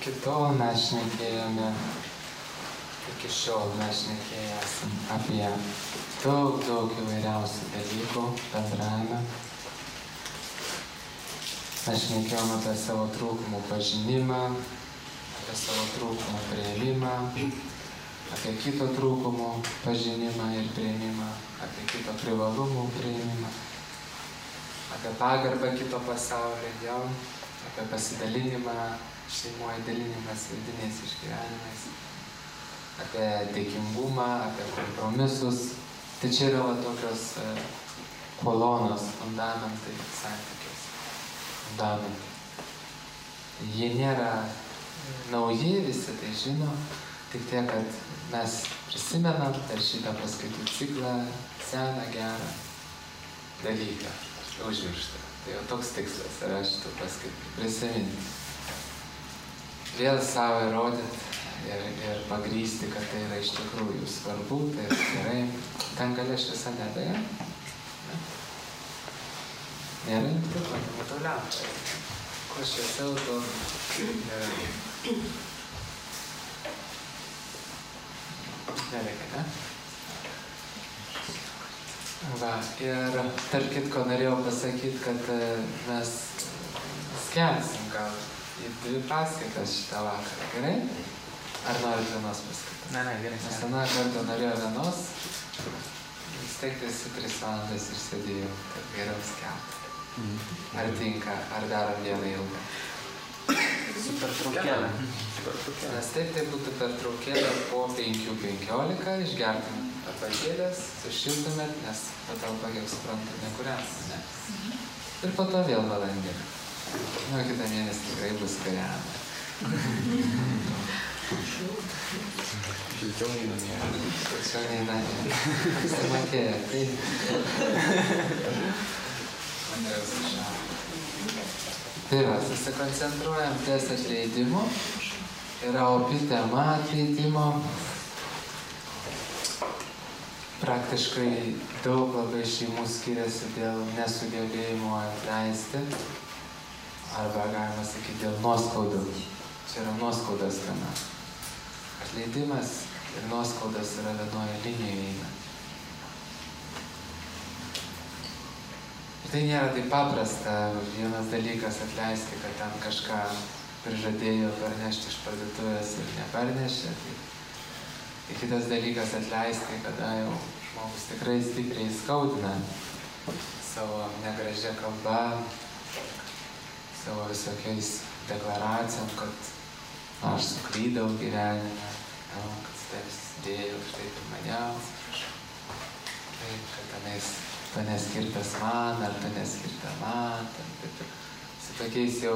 Iki tol mes šnekėjome, iki šiol mes šnekėję esam apie daug įvairiausių dalykų bendravime. Mes šnekėjome apie savo trūkumų pažinimą, apie savo trūkumų priėmimą, apie kito trūkumų pažinimą ir priėmimą, apie kito privalumų priėmimą, apie pagarbą kito pasaulyje, apie pasidalinimą šeimoje, dalinimas vidiniais išgyvenimais, apie dėkingumą, apie kompromisus. Tai čia yra tokios kolonos, fundamentai santykiais. Fundamentai. Jie nėra nauji, visi tai žino, tik tiek, kad mes prisimenam per šitą paskaitų ciklą seną gerą dalyką, užmirštą. Tai jau toks tikslas yra šitų paskaitų prisiminti. Vėl savo įrodyti ir pagrįsti, kad tai yra iš tikrųjų svarbu, tai gerai. Ten galia šviesa nedėja? Nėra? Matau lempą. Kuo šviesiau, to gerai. Nereikia, ne? Va, ir tarp kitko norėjau pasakyti, kad mes skelbsim gal į 2 paskaitas šitą vakarą, gerai? Ar norit vienos paskaitos? Ne, gerai. Nes aną kartą norėjau vienos, vis tiek esi 3 valandas ir sėdėjau, kad geriau skelbti. Ar tinka, ar darom vieną ilgą? Su pertraukėlė. Nes taip tai būtų pertraukėlė po 5:15, išgertum atvažiėlės, sušiltumėt, nes patalpa, kiek suprantu, nekuriams, ne? Ir po to vėl valandėlė. Nu, kitą mėnesį tikrai bus kariama. Šilčiau nei namie. Šilčiau nei namie. Sumakėja, tai. Tai va, susikoncentruojam ties atleidimu. Yra opi tema atleidimo. Praktiškai daug labai šeimų skiriasi dėl nesugebėjimo atleisti. Arba galima sakyti dėl nuoskaudų. Čia yra nuoskaudos tema. Atleidimas ir nuoskaudos yra vienoje linijoje eina. Ir tai nėra taip paprasta. Vienas dalykas atleisti, kad ten kažką prižadėjo parnešti iš parduotuvės ir neparnešė. Tai kitas dalykas atleisti, kada jau žmogus tikrai stipriai skaudina savo negražia kalba, savo visokiais deklaracijom, kad aš suklydau gyvenime, kad taip dėjau, štai tu maniaus, taip, kad tu neskirtas man, ar tu neskirta man, taip, su tokiais jau,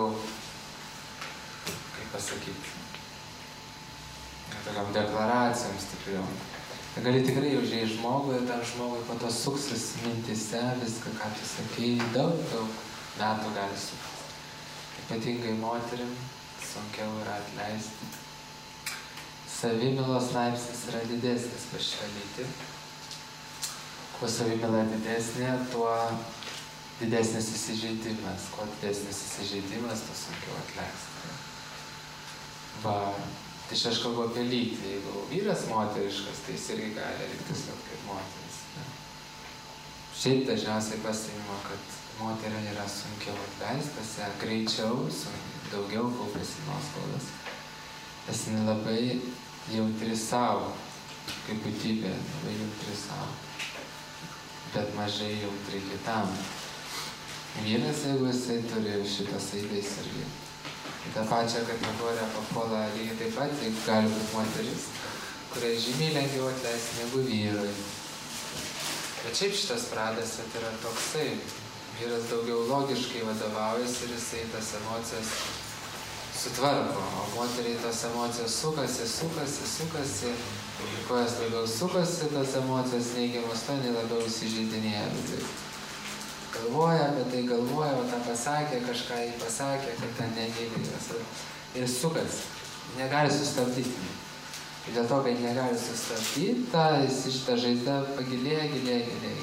kaip pasakyti, tokiam deklaracijom stipriom. Tai gali tikrai užėjai žmogų ir tam žmogui po to suksis mintise viską, ką tu sakei, daug metų gali suktis. Ypatingai moterim sunkiau yra atleisti. Savimilos laipsnis yra didesnis pas šią lytį. Kuo savimila didesnė, tuo didesnis įsižeidimas. Kuo didesnis įsižeidimas, tuo sunkiau atleisti. Va, tai aš kalbu apie lytį. Jeigu vyras moteriškas, tai jis irgi gali elgtis kaip moteris. Šiaip dažniausiai pastebima, kad moteriai yra sunkiau atleistas, greičiau, daugiau kaupiasi nuoskaudas. Nes jinai labai jautri savo, kaip būtybė, labai jautri savo, bet mažai jautri kitam. Vyras, jeigu jisai turi šitą savybės irgi, į tą pačią kategoriją papuola lygiai taip pat, jeigu gali būti moteris, kuriai žymiai lengviau atleisti negu vyrui. Bet šiaip šitas pradas yra toksai. Vyras daugiau logiškai vadovaujasi ir jisai tas emocijas sutvarko, o moteriai tas emocijos sukasi, kuo jas labiau sukasi, tas emocijos neigiamas, to jinai labiau įsižeidinėja. Galvoja apie tai, o tą pasakė, kažką jį pasakė, kad ten nemyli jos. Ir sukasi, negali sustabdyti. Ir dėl to, kad negali sustabdyti, šitą žaizdą pagilėja,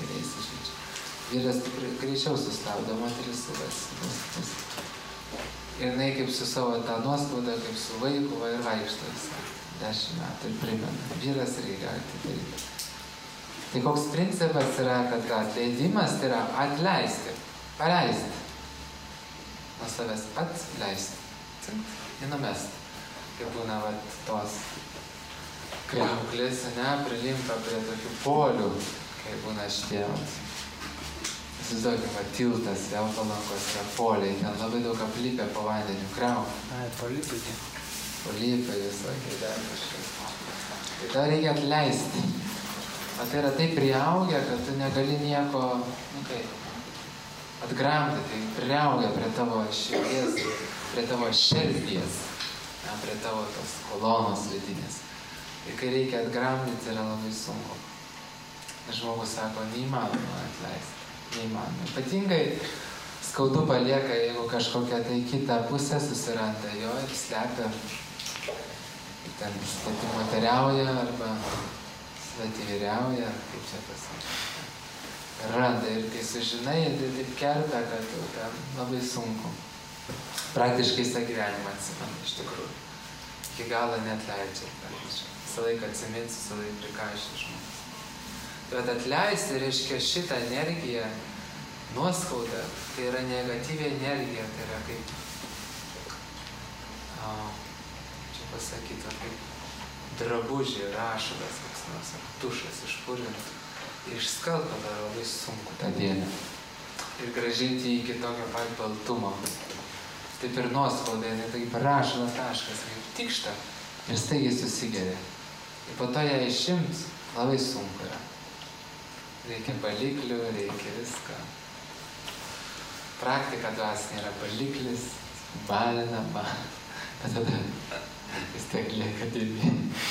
įsižeidžia. Vyras greičiau sustabdo, moteris sukasi. Ir jinai kaip su savo tą nuoskaudą, kaip su vaiku, va ir vaikšto visą 10 metų ir primena. Vyras irgi gali tai daryti. Tai koks principas yra, kad atleidimas tai yra atleisti, paleisti. Nuo savęs atleisti. Ir numesti. Kaip būna tos kriauklės, prilimpa prie tokių polių, kai būna šitie. Įsivaizduokime, tiltas, vėl Palankos yra poliai, ten labai daug aplipę po vandeniu kriauklę. Ai, polipai tie. Polipai visokie dar kažkas. Tai tą reikia atleisti. O tai yra taip priaugę, kad tu negali nieko, atgramti, tai priaugę prie tavo širdies, prie tavo širdies, prie tavo tos kolonos vidinės. Ir kai reikia atgramdyti, yra labai sunku. Žmogus sako, neįmanoma atleisti. Neįmanoma. Ypatingai skaudu palieka, jeigu kažkokią tai kitą pusę susiranda jo ir slepia, ten svetimoteriauja arba svetivyriauja, kaip čia pasakyti. Randa ir kai sužinai, tai taip kerta, kad ten labai sunku. Praktiškai visą gyvenimą atsimenu, iš tikrųjų. Iki galo neatleidžia. Visą laiką atsimins, visą laiką prikaišia žmogus. Bet atleisti reiškia šitą energiją, nuoskaudą, tai yra negatyvi energija, tai yra kaip, čia pasakyta, kaip drabužį, rašalas, koks nors, ar tušas išpurint, išskalpa dar labai sunku tą dėlę ir grąžinti iki tokio pat baltumo. Taip ir nuoskauda, tai kaip rašalas taškas, kaip tikšta ir staigiai susigeria. Ir po to ją išimt labai sunku yra. Reikia baliklių, reikia viską. Praktika dvasinė yra baliklis, balinama, bet tada vis tiek lieka dėmė.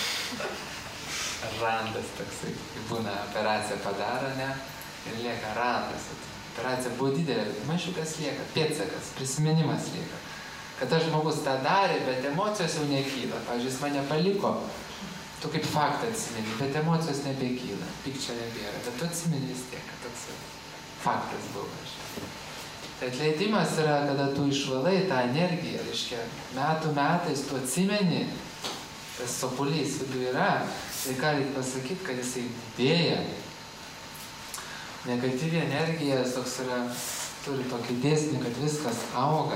Randas toksai, kai būna operacija padaro, ne, ir lieka randas. Operacija buvo didelė, mažiukas lieka, pėdsakas, prisiminimas lieka. Kad tas žmogus tą darė, bet emocijos jau nekyla. Pavyzdžiui, jis mane paliko, tu kaip faktą atsimeni, bet emocijos nebekyla, pykčio nebėra, bet tu atsimeni vis tiek, kad toks faktas buvo. Tai atleidimas yra, kada tu išvalai tą energiją, reiškia, metų metais tu atsimeni, tas sopulys viduje yra, tai ką reikia pasakyti, kad jisai didėja. Negatyvi energija toks yra, turi tokį dėsnį, kad viskas auga.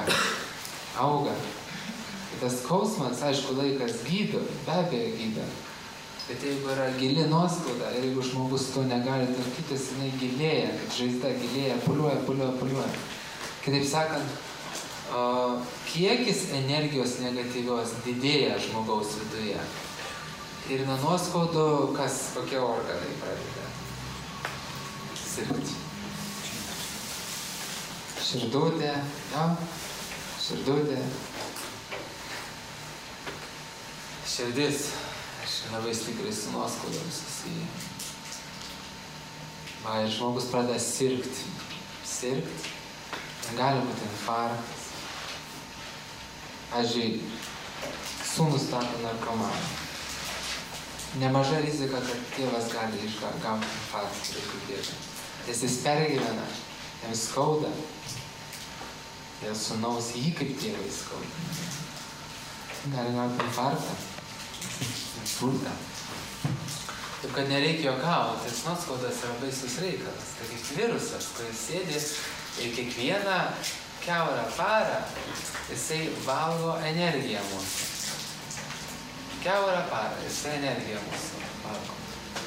Tas skausmas, aišku, laikas gydo, be abejo gydo. Bet jeigu yra gili nuoskauda ir jeigu žmogus to negali tvarkytis, jinai gilėja, kad žaizda gilėja, puliuoja. Kitaip sakant, kiekis energijos negatyvios didėja žmogaus viduje. Ir nuo nuoskaudų, kokie organai pradeda sirgti. Širdutė, širdutė. Širdis. Labai stipriai su nuoskaudomis susiję. Ir žmogus pradeda sirgti. Gali būti infarktas. Pavyzdžiui, sūnus tapo narkomanu. Nemaža rizika, kad tėvas gali gauti infarktą vaikų bėgant. Nes jis pergyvena, jam skauda. Dėl sūnaus jį kaip tėvai skauda. Gali gauti infarktą. Insultą. Taip, kad nereikia juokauti, tas nuoskaudas yra baisus reikalas. Tai kaip virusas, kuris sėdi ir kiekvieną kiaurą parą jisai valgo energiją mūsų. Kiaurą parą jisai energiją mūsų valgo.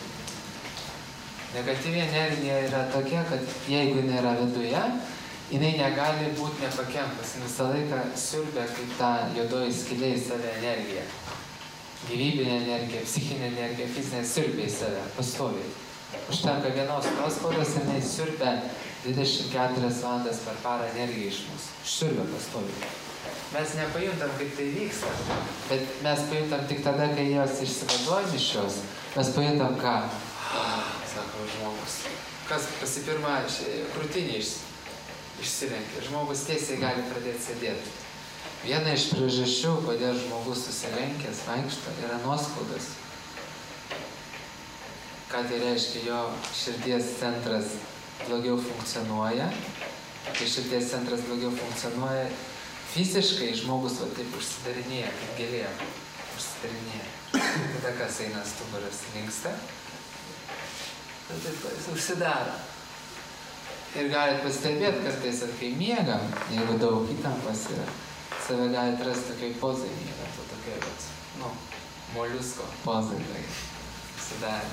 Negatyvi energija yra tokia, kad jeigu jinai yra viduje, jinai negali būti nepakentas. Visą laiką siurbia kaip ta juodoji skylė į save energiją. Gyvybinė energija, psichinė energija, fizinė siurbia į save, pastoviai. Užtenka vienos nuoskaudos ir jinai siurbia 24 valandas per parą energiją iš mūsų. Siurbia pastoviai. Mes nepajuntam, kaip tai vyksta, bet mes pajuntam tik tada, kai jos išsivaduojam iš jos. Mes pajuntam ką? Sako žmogus. Kas pasipirma krūtinį išsilenkia. Žmogus tiesiai gali pradėti sėdėti. Viena iš priežasčių, kodėl žmogus susilenkęs vaikšto, yra nuoskaudas. Ką tai reiškia, jo širdies centras blogiau funkcionuoja. Kai širdies centras blogiau funkcionuoja, fiziškai žmogus va taip užsidarinėja, kaip gėlė užsidarinėja. Tada kas eina stuburas linksta, tada taip jis užsidaro. Ir galit pastebėti kartais, kad kai miegam, jeigu daug įtampos yra, save galit rasti tokiai pozai miegant, o tokiai, moliusko pozai, tai užsidarė.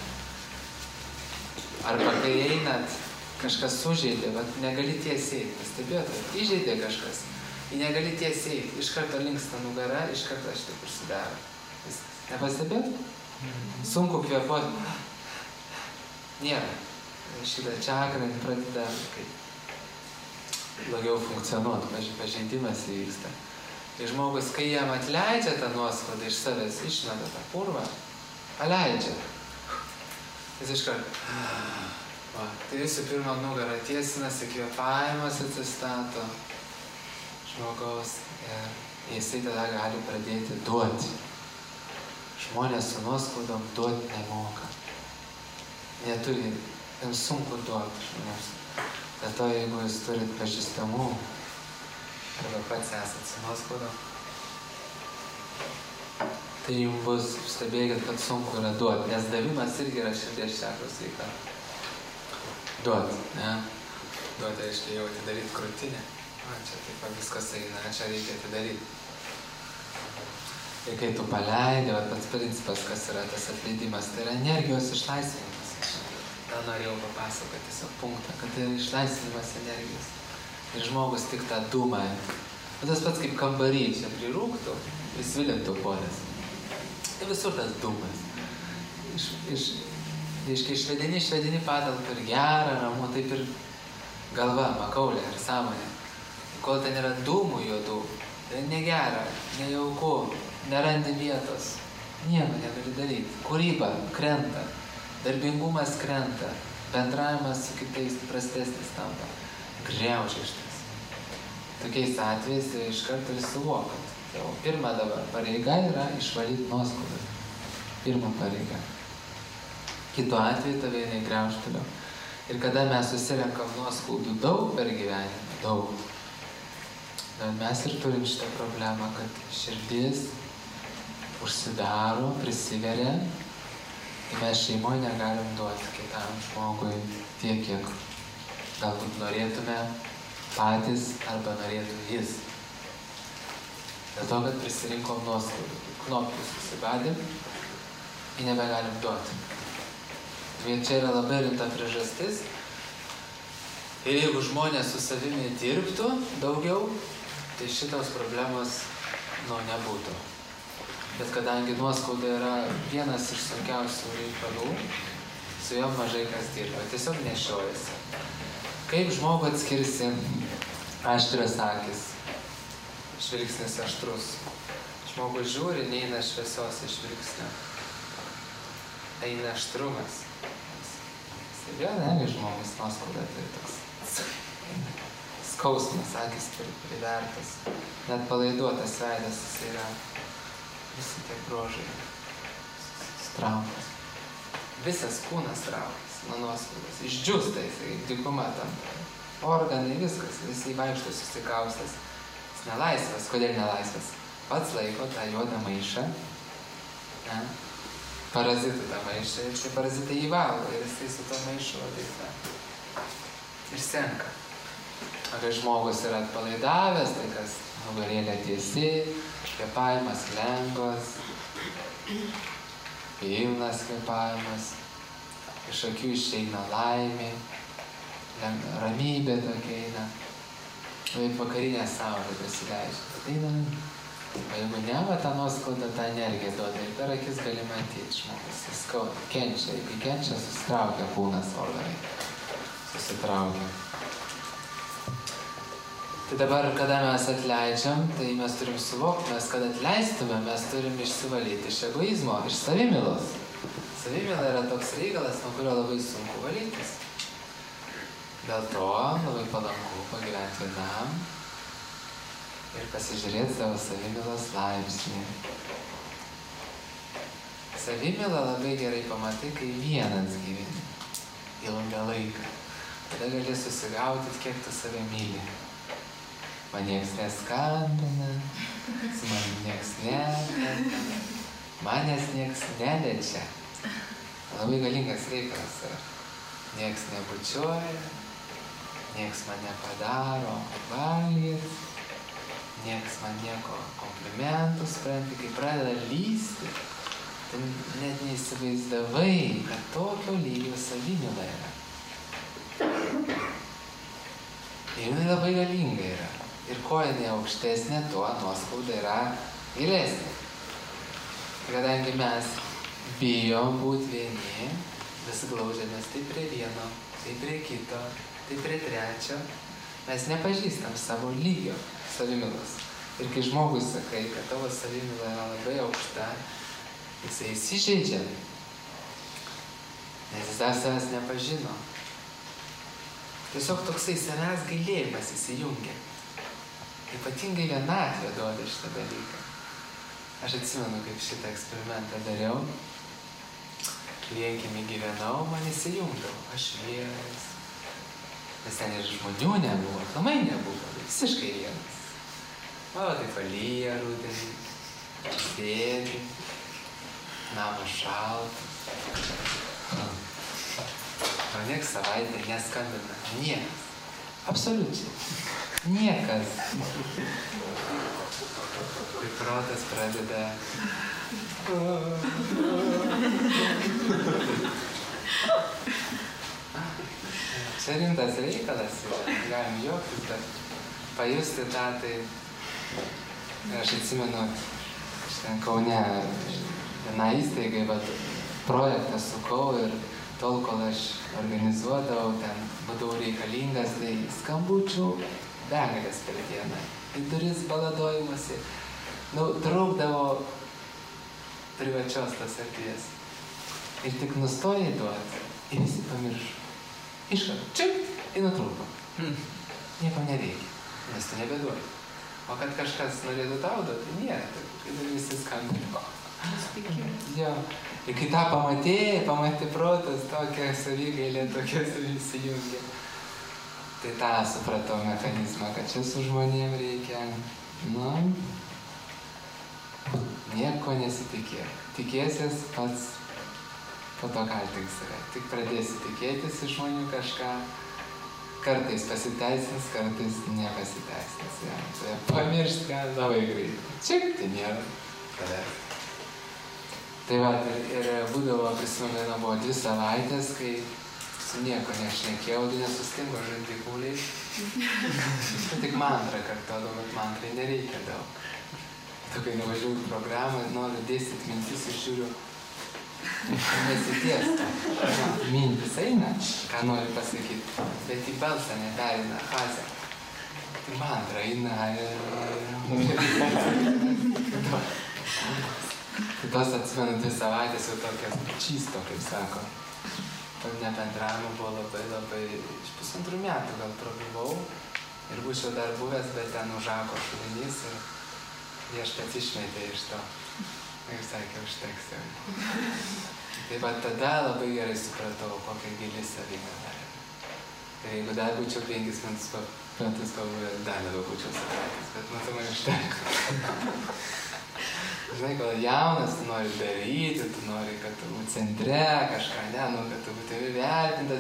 Arba kai einat, kažkas sužeidė, bet negali tiesiai, pastebėt, kad įžeidė kažkas, ir negali tiesiai, iš karto linksta nugara, iš karto aš taip užsidaro. Nepastebėt? Sunku kvėpuoti. Nėra. Šitą čakrą pradeda kaip blogiau funkcionuoti, pažeidimas įvyksta. Ir žmogus, kai jam atleidžia tą nuoskaudą iš savęs, išmeta tą purvą, paleidžia. Jis iškart. Tai visų pirma nugarą tiesinasi, kvėpavimas atsistato žmogaus ir jisai tada gali pradėti duoti. Žmonės su nuoskaudom duoti nemoka. Neturi, jiems sunku duoti žmonės. Bet to, jeigu jūs turit pažįstamų, arba pats esat su nuoskaudom, tai jums bus, stebėkit, kad sunku yra duoti, nes davimas irgi yra širdies čakros veika. Duoti, ne? Duoti reiškia jau atidaryti krūtinę. Čia taip viskas eina, čia reikia atidaryti. Ir kai tu paleidi, pats principas, kas yra tas atleidimas, tai yra energijos išlaisvinimas. Tą norėjau papasakoti tiesiog punktą, kad tai yra išlaisvinimas energijos. Ir žmogus tik tą dūmą. O tas pats kaip kambarį, čia prirūktų, įsvilintų podės. Tai visur tas dūmas. Išvedini patalpą ir gerą, ramu, taip ir galva, makaulė ir sąmonė. Kol ten yra dūmų juodų, tai negera, nejauku, nerandi vietos, nieko negali daryti. Kūryba krenta, darbingumas krenta, bendravimas su kitais prastesnis tampa, griaužia šitas. Tokiais atvejais iš karto ir suvokant. Jau pirma dabar pareiga yra išvalyti nuoskaudą. Pirma pareiga. Kitu atveju tave jinai griauž toliau. Ir kada mes susirenkam nuoskaudų daug per gyvenimą, daug. Bet mes ir turim šitą problemą, kad širdis užsidaro, prisiveria ir mes šeimoje negalim duoti kitam žmogui tiek, kiek galbūt norėtume patys arba norėtų jis. Dėl to, kad prisirinkom nuoskaudų, knopkius susibadėm ir nebegalim duoti. Ir čia yra labai rimta priežastis. Ir jeigu žmonės su savimi dirbtų daugiau, tai šitos problemos nebūtų. Bet kadangi nuoskauda yra vienas iš sunkiausių reikalų, su juo mažai kas dirba, tiesiog nešiojasi. Kaip žmogų atskirsi aštrios akis, žvilgsnis aštrus. Žmogus žiūri, neina šviesos iš žvilgsnio. Eina aštrumas. Stebėjo, negi žmogus nuoskauda, tai toks skausmas, akis privertas, net palaiduotas veidas, jis yra visi tie brožai traumos. Visas kūnas traumas nuo nuoskaudos, išdžiūsta jis, dykuma tampa. Organai, viskas, jis vaikšto susikaustęs. Jis nelaisvas. Kodėl nelaisvas? Pats laiko tą juodą maišą, parazitų tą maišą, ir štai parazitai jį valgo, ir jisai su to maišu išsenka. O kai žmogus yra atpalaidavęs, tai kas nugarėlė tiesi, kvėpavimas lengvas, pilnas kvėpavimas, iš akių išeina laimė, ramybė tokia eina, kaip vakarinė saulė pasileidžia. O jeigu ne, tą nuoskaudą, tą energiją duoda ir per akis gali matyti žmogus, jis skauda, kenčia, jeigu kenčia, susitraukia kūnas organai, susitraukia. Tai dabar, kada mes atleidžiam, tai mes turim suvokti, mes kad atleistume, mes turim išsivalyti iš egoizmo, iš savimilos. Savimila yra toks reikalas, nuo kurio labai sunku valytis. Dėl to labai palanku pagyventi vienam ir pasižiūrėti savo savimilos laipsnį. Savimilą labai gerai pamatai, kai vienas gyveni ilgą laiką. Tada gali susigaudyti, kiek tu save myli. man nieks neskambina, su manim nieks nekalba, manęs nieks neliečia. Labai galingas reikalas yra. Nieks nebučiuoja, nieks man nepadaro valgyt, nieks man nieko komplimentų supranti, kai pradeda lysti, tai net neįsivaizdavai, kad tokio lygio savimyla yra. Ir jinai labai galinga yra. Ir kuo jinai aukštesnė, tuo nuoskauda yra gilesnė. Kadangi mes bijom būti vieni, vis glaudžiamės tai prie vieno, tai prie kito, tai prie trečio, mes nepažįstam savo lygio savimylos. Ir kai žmogui sakai, kad tavo savimyla yra labai aukšta, jisai įsižeidžia, nes jis dar savęs nepažino. Tiesiog toksai savęs gailėjimas įsijungia. Ypatingai vienatvė duoda šitą dalyką. Aš atsimenu, kaip šitą eksperimentą dariau. Vienkiemį gyvenau, man įsijungdavau. Aš vienas. Nes ten ir žmonių nebuvo, aplamai nebuvo. Visiškai vienas. O, tai palyja rudenį. Sėdi. Namas šaltas. O nieks savaitę neskambina. Niekas. Absoliučiai. Niekas. Tai protas pradeda. Čia rimtas reikalas yra. Galim juoktis, bet pajusti tą, tai aš atsimenu, aš ten Kaune vieną įstaigai, bet projektą sukau ir tol, kol aš organizuodavau, ten būdavau reikalingas, tai skambučių begalės per dieną. Į duris baladojimasi. Trūkdavo privačios tas erdvės. Ir tik nustojai duoti, ir visi pamiršo. Iškart, čiupt, ir nutrūko. Nieko nereikia, nes tu nebeduoji. O kad kažkas norėtų tau duoti, nėra, tai visi skambino. Jo. Ir kai tą pamatė protas, tokia savigailė, tokia įsijungia. Tai tą supratau mechanizmą, kad čia su žmonėm reikia, nieko nesitikėk. Tikėsies pats, po to kaltink save. Tik pradėsi tikėtis iš žmonių kažką, kartais pasiteisins, kartais nepasiteisins. Ja. Tai pamiršt gal labai greitai. Šiaip tai nėra tavęs. Tai va, ir būdavo, prisimenu, buvo 2 savaitės, kai su nieko nešnekėjau, nesustingo žandikauliai. Tik mantrą kartodavau, bet mantrai nereikia daug. Tu, kai nuvažiuoju į programą, noriu dėstyti mintis ir žiūriu, nesitiesta. Mintis eina, ką noriu pasakyti, bet į balsą nepereina, fazę. Tai mantra eina Tai tos atsimenu 2 savaitės jau tokias čisto, kaip sako. Nebendravimo buvo labai, iš 1,5 metų gal prabuvau ir būčiau dar buvęs, bet ten užako šulinys ir viešpats išmetė iš to. Ir sakė, užteks jau. Tai va tada labai gerai supratau, kokia gili savimyla. Ir jeigu dar būčiau 5 metus pabuvęs, dar labiau būčiau supratęs, bet matomai užteks. Žinai, kol jaunas, tu nori daryti, tu nori, kad tu būtų centre, kažką, kad tu būtų įvertintas.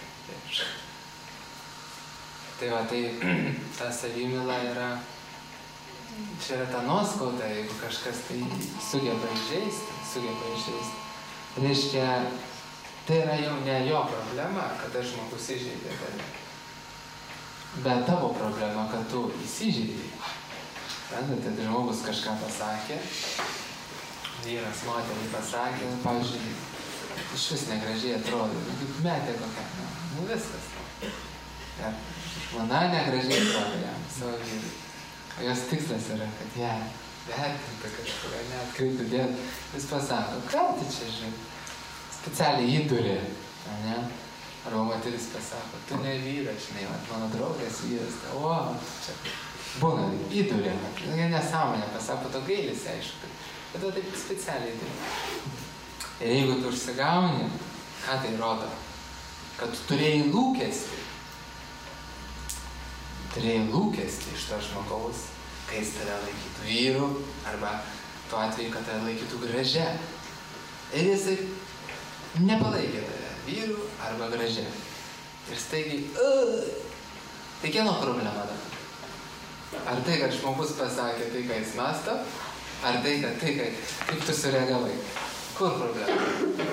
Tai va, tai ta savimyla yra, čia yra ta nuoskauda, jeigu kažkas tai sugeba įžeisti. Reiškia, tai yra jau ne jo problema, kada žmogus įžeidė tave, bet tavo problema, kad tu įsižeidai. Tai žmogus kažką pasakė, vyras, moteriai pasakė, pavyzdžiui, iš vis negražiai atrodo, kaip metė kokią, viskas. Ir žmona negražiai atrodo jam, savo vyrui. O jos tikslas yra, kad ją vertintų kažkur, neatkreiptų dėmesį. Jis pasako, ką tu čia žiūri? Specialiai įdurė, ne? Arba moteris pasako, tu ne vyras, žinai, mano draugas vyras, čia būna, įdurė, nesąmonė pasako, to gailisi, aišku, bet to taip specialiai įdurė. Ir jeigu tu užsigauni, ką tai rodo? Kad tu turėjai lūkestį. turėjai lūkestį iš to žmogaus, kai jis tave laikytų vyru, arba tuo atveju, kad tave laikytų gražia. Ir jisai nepalaikė tave vyru arba gražia. Ir staigiai, tai kieno problema dabar? Ar tai, kad žmogus pasakė tai, ką jis mąsto, ar tai, kad kaip tu sureagavai? Kur problema?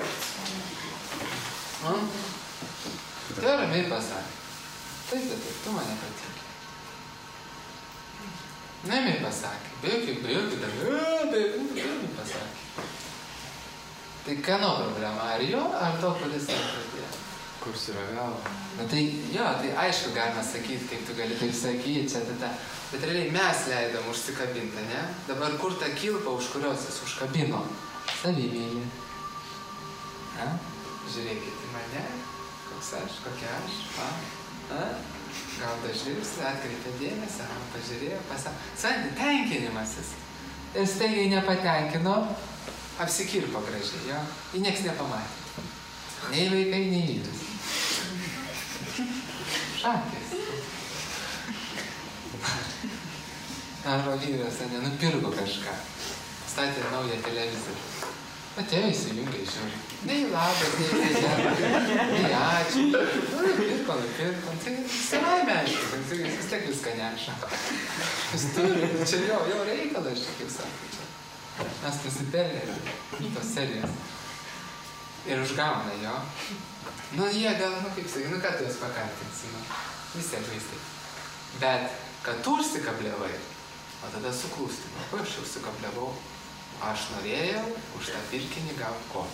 Tai ramiai pasakė. Taip, tu mane patikė. Nemiai pasakė. Be jokių pasakė. Tai kieno problema? Ar jo, ar to, kuris pradėjo? Kur sureagavo? Na tai, jo, tai aišku galima sakyti, kaip tu gali taip sakyti, čia tada. Bet realiai mes leidom užsikabinti, ne? Dabar kur ta kilpa, už kurios jis užkabino? Savimylį. Žiūrėkit į mane, koks aš, kokia aš, gal dažniausiai atkreipė dėmesį, pažiūrėjo, pasakė, tenkinimasis. Ir staigiai nepatenkino, apsikirpo gražiai, jo, į nieks nepamatė. Nei vaikai, nei vyras. Šakės. Arba vyras, nupirko kažką. Statė naują televizorių. Atėjo įsijungia, žiūri. Nei labas, nei gerai, nei ačiū. Nupirko. Tai savaime aišku, jis vis tiek viską neša. Jis turi, čia jo reikalas, čia kaip sako. Mes nusipelnėme tos serijos. Ir užgauna jo. Nu jie gal, kaip sakai, ką tu jas pakartinsi, vis tiek vaistai. Bet, kad tu užsikabliavai, o tada suklūsti, ko aš užsikabliavau, aš norėjau už tą pirkinį gauti ko.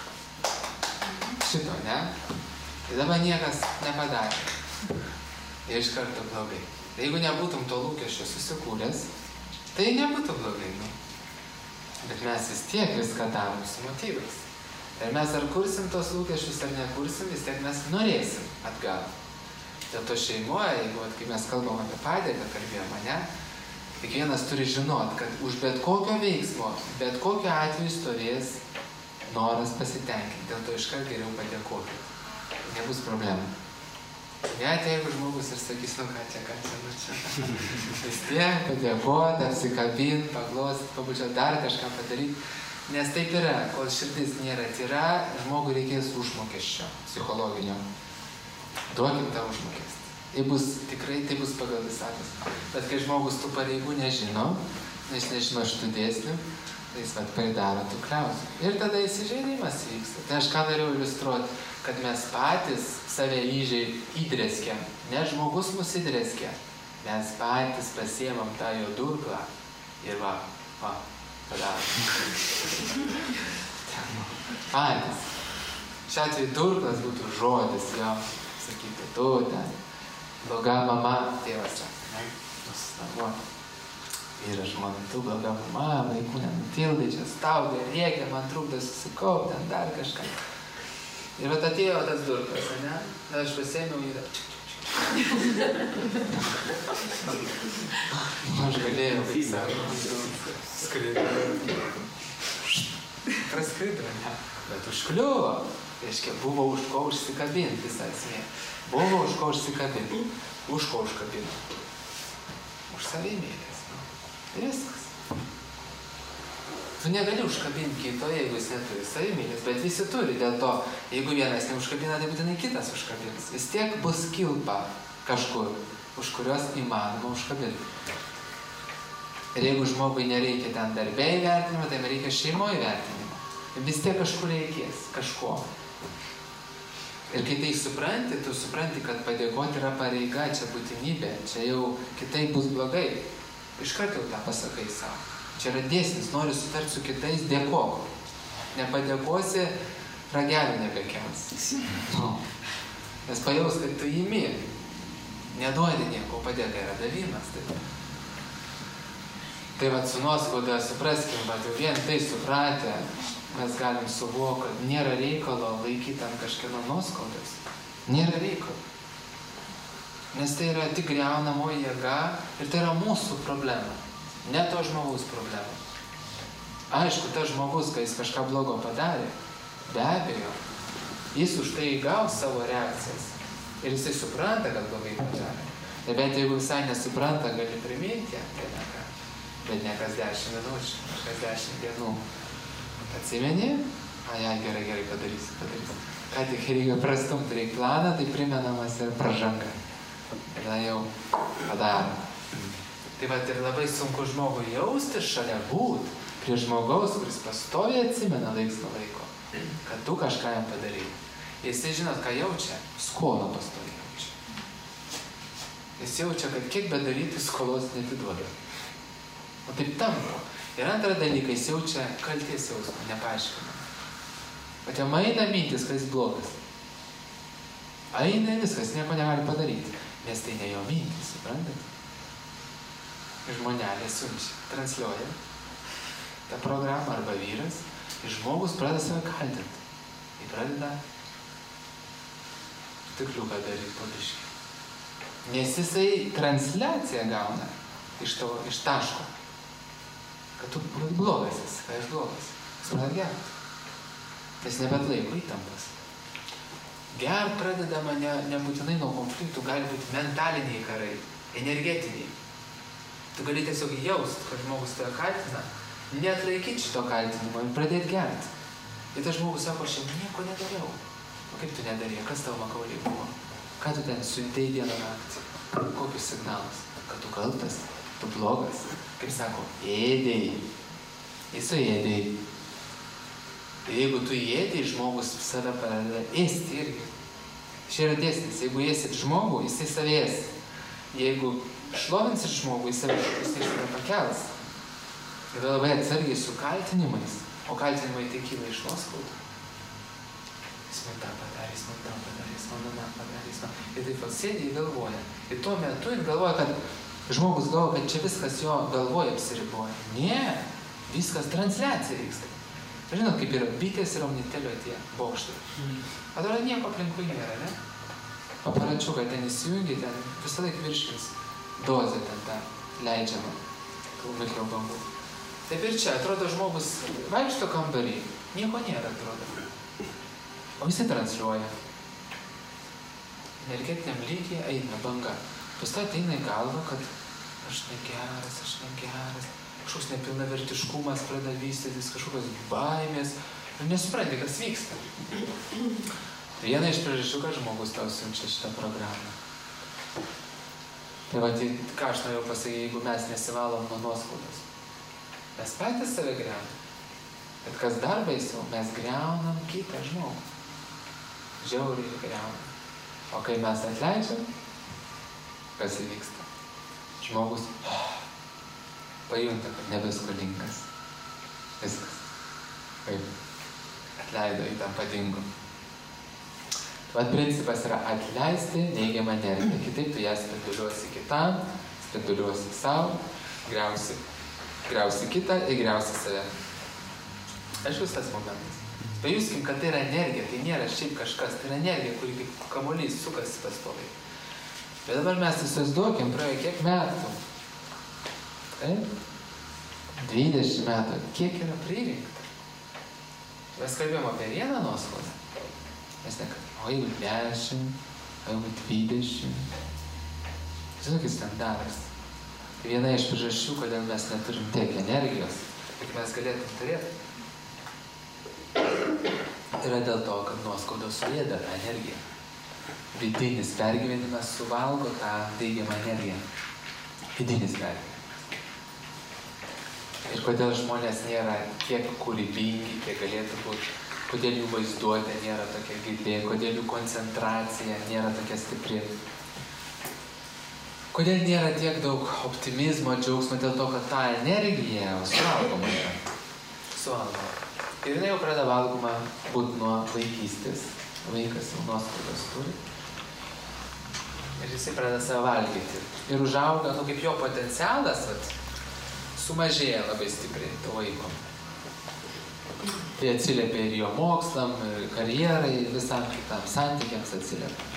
Šito, ne? Tai dabar niekas nepadarė. Ir iš karto blogai. Tai jeigu nebūtum to lūkesčio susikūręs, tai nebūtų blogai, Bet mes vis tiek viską darom su motyvais. Ir mes ar kursim tos lūkesčius, ar nekursim, vis tiek mes norėsim atgal. Dėl to šeimoje, jeigu, kai mes kalbam apie padėką, kalbėjom, ne? Kiekvienas turi žinot, kad už bet kokio veiksmo, bet kokio atveju stovės noras pasitenkinti. Dėl to iškart geriau padėkoti. Nebus problemų. Net jeigu žmogus ir sakys, ką čia. Vis tiek padėkoti, apsikabinti, paglosti, pabučiuoti, dar kažką padaryti. Nes taip yra, kol širdis nėra tyra, žmogui reikės užmokesčio psichologinio. Duokim tą užmokestį. Tai bus pagal visatos. Bet kai žmogus tų pareigų nežino, nes nežino šitų dėsnių, tai jis pridaro tų kliausių. Ir tada įsižeidimas vyksta. Tai aš ką norėjau iliustruoti, kad mes patys save įdrėskėm. Ne žmogus mus įdrėskė. Mes patys pasiemam tą jo durklą ir padarom. Patys. Šiuo atveju durklas būtų žodis, jo. Sakytų, tu ten. Bloga mama, tėvas sako, ir aš man, tu bloga mama, vaikų nenutildai, čia staudė, rėkia, man trukdo susikaupti, ten dar kažką. Ir atėjo tas durklas, ne? Aš pasėmiau ir aš galėjau, kaip sako, skridau. Praskrido, ne? Bet užkliuvo. Reiškia, buvo už ko užsikabinti visą esmė. Buvo už ko užsikabinti. Už ko užkabinti? Už savimėlės. Ir viskas. Tu negali užkabinti kito, jeigu jis neturi savimėlės, bet visi turi. Dėl to, jeigu vienas neužkabina, tai būtinai kitas užkabins. Vis tiek bus kilpa kažkur, už kurios įmanoma užkabinti. Ir jeigu žmogui nereikia ten darbė įvertinimo, tai reikia šeimo įvertinimo. Vis tiek kažkur reikės, kažko. Ir kai tai supranti, tu supranti, kad padėkoti yra pareiga, čia būtinybė, čia jau kitaip bus blogai. Iškart jau tą pasakai savo. Čia yra dėsnis, nori sutarti su kitais, dėkok. Nepadėkosi, ragelio nebekels. Nes pajaus, kad tu imi. Neduodi nieko, padėka yra davimas. Tai su nuoskauda supraskim, bet jau vien tai supratę, mes galim suvokti, kad nėra reikalo laikyti ant kažkieno nuoskaudas. Nėra reikalo. Nes tai yra tik griaunamoji jėga ir tai yra mūsų problema. Ne to žmogaus problema. Aišku, tas žmogus, kai jis kažką blogo padarė, be abejo, jis už tai gaus savo reakcijas. Ir jisai supranta, kad blogai padarė. Tai bent jeigu visai nesupranta, gali priminti jam, tai ne ką. Bet ne kas 10 minučių, kas 10 dienų. Atsimeni? Gerai, padarysi. Ką tik reikia prastumti, reikia planą, tai primenamas ir pražanga. Tada jau padaro. Tai vat ir labai sunku žmogui jausti šalia būt prie žmogaus, kuris pastoviai atsimena laiks nuo laiko, kad tu kažką jam padarai. Jisai žinot, ką jaučia? Skolą pastoviai jaučia. Jis jaučia, kad kiek bedaryti skolos netiduoda. O taip tampa. Ir antrą dalyką, jis jaučia kaltės jausmą, nepaaiškinamą. Bet jam eina mintis, kad jis blogas. Eina viskas, nieko negali padaryti. Nes tai ne jo mintis, suprantat? Žmonelė siunčia, transliuoja tą programą arba vyras ir žmogus pradeda save kaltinti. Jis pradeda tikliuką daryti po biškį. Nes jisai transliaciją gauna iš taško. Kad tu blogas esi, kad aš blogas. Jis pradeda gerti. Jis nebetlaiko įtampas. Gert pradedama nebūtinai nuo konfliktų, gali būti mentaliniai karai, energetiniai. Tu gali tiesiog jaust, kad žmogus tave kaltina, neatlaikyti šito kaltinimo ir pradėti gerti. Ir tas žmogus sako, aš jau nieko nedariau. O kaip tu nedarėjai? Kas tavo makauliai buvo? Ką tu ten siuntei dieną naktį? Kokius signalus? Kad tu kaltas? Tu blogas? Kaip sako, ėdėjai. Jis ėdėjai. Jeigu tu ėdėjai, žmogus save pradeda ėsti irgi. Čia yra dėsnis. Jeigu ėsit žmogų, jisai save ės. Jeigu šlovinsit žmogų, jisai save pakels. Ir labai atsargiai su kaltinimais. O kaltinimai tai kyla iš nuoskaudų. Jis man tą padarė, jis man tą padarė, jis man tą padarė, jis man... Ir taip pat sėdė į galvoje. Ir tuo metu jis galvoja, kad žmogus galvoja, kad čia viskas jo galvoje apsiriboja. Ne, viskas transliacija vyksta. Žinot, kaip yra bitės ir omnitelio tie bokštai. Atrodo, nieko aplinkui nėra, ne? Aparačiuką ten įsijungi, ten visą laiką virškins dozę ten tą leidžiamą tų mikrobangų. Taip ir čia, atrodo, žmogus vaikšto kambarį, nieko nėra, atrodo. O visi transliuoja. Energetiniam lygiai eina banga. Paskui ateina į galvą, kad aš negeras. Kažkoks nepilnavertiškumas pradeda vystytis, kažkokios baimės. Ir nesupranti, kas vyksta. Viena iš priežasčių, kad žmogus tau siunčia šitą programą. Tai va, ką aš norėjau pasakyti, jeigu mes nesivalom nuo nuoskaudos. Mes patys save griaunam. Bet kas dar baisiau, mes griaunam kitą žmogų. Žiauriai griaunam. O kai mes atleidžiam, kas įvyksta? Žmogus pajunta, kad nebeskolingas. Viskas. Kaip atleido į tam padingo. Vat principas yra atleisti neigiamą energiją. Kitaip tu ją spinduliuosi kitam, spinduliuosi savo, griausi kitą ir griausi save. Aiškus tas momentas. Pajuskim, kad tai yra energija, tai nėra šiaip kažkas, tai yra energija, kuri kaip kamuolys sukasi pastoviai. Bet dabar mes įsivaizduokim, praėjo kiek metų? Taip? 20 metų. Kiek yra pririnkta? Mes kalbėjom apie vieną nuoskaudą. Mes nekalbėjom, o jeigu 10, o jeigu 20. Žinokit, jis ten daras. Tai viena iš priežasčių, kodėl mes neturim tiek energijos, kad mes galėtum turėti. Yra dėl to, kad nuoskaudos suėda tą energiją. Vidinis pergyvenimas suvalgo tą teigiamą energiją. Vidinis pergyvenimas. Ir kodėl žmonės nėra tiek kūrybingi, kiek galėtų būti, kodėl jų vaizduotė nėra tokia gili, kodėl jų koncentracija nėra tokia stipri. Kodėl nėra tiek daug optimizmo, džiaugsmo, dėl to, kad tą energiją suvalgoma yra. Suvalgoma. Ir jinai jau pradeda valgoma būti nuo vaikystės. Vaikas jau nuoskaudos turi. Ir jisai pradeda save valgyti. Ir užauga, kaip jo potencialas, sumažėja labai stipriai to vaiko. Tai atsiliepia ir jo mokslam, ir karjerai, ir visam kitam santykiams atsiliepia.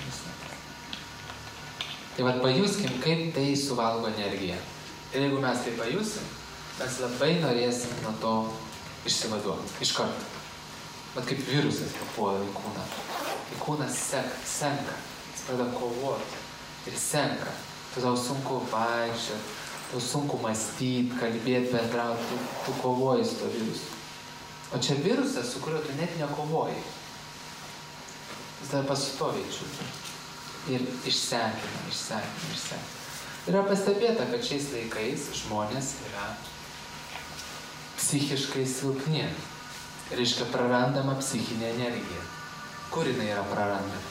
Tai vat pajuskim, kaip tai suvalgo energiją. Ir jeigu mes tai pajusim, mes labai norėsim nuo to išsivaduoti. Iš karto. Vat kaip virusas papuola į kūną. Į kūną senka. Jis pradeda kovoti. Ir senka. tau sunku vaikščioti, tau sunku mąstyti, kalbėti, bendrauti, tu kovoji su to virusu. O čia virusas, su kuriuo tu net nekovoji. Jis tave pastoviai čiūpia. Ir išsekina. Yra pastebėta, kad šiais laikais žmonės yra psichiškai silpni. Reiškia, prarandama psichinė energija. Kur jinai yra prarandama?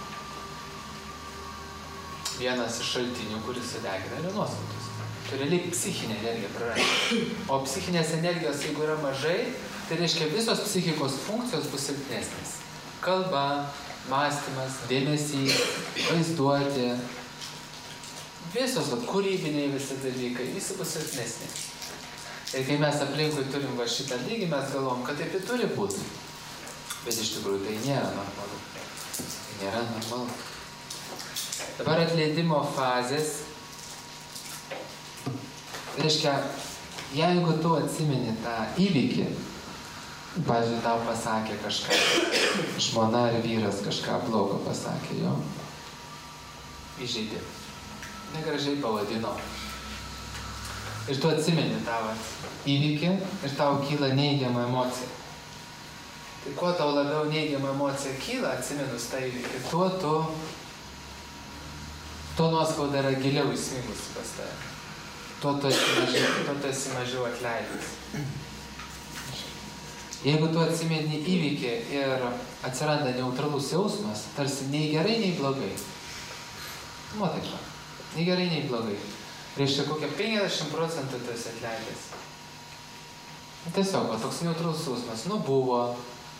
Vienas iš šaltinių, kuris sudegina, yra nuoskaudos. Tu realiai psichinė energija praranda. O psichinės energijos, jeigu yra mažai, tai reiškia, visos psichikos funkcijos bus silpnesnės. Kalba, mąstymas, dėmesys, vaizduotė, visos kūrybiniai visi dalykai, visi bus silpnesni. Ir kai mes aplinkui turim va šitą lygį, mes galvom, kad taip ir turi būti. Bet iš tikrųjų tai nėra normalu. Tai nėra normalu. Dabar atleidimo fazės. Reiškia, jeigu tu atsimeni tą įvykį, pavyzdžiui, tau pasakė kažką, žmona ar vyras kažką blogo pasakė, jo, įžeidė, negražiai pavadino. Ir tu atsimeni tą įvykį ir tau kyla neigiama emocija. Tai kuo tau labiau neigiama emocija kyla, atsiminus tą įvykį, tuo nuoskauda yra giliau įsmingusi pas tave. Tuo tu esi mažiau atleidęs. Jeigu tu atsimeni įvykį ir atsiranda neutralus jausmas, tarsi nei gerai, nei blogai. Taip, nei gerai, nei blogai. Reiškia, kokia 50% tu esi atleidęs. Tiesiog, toks neutralus jausmas. Buvo.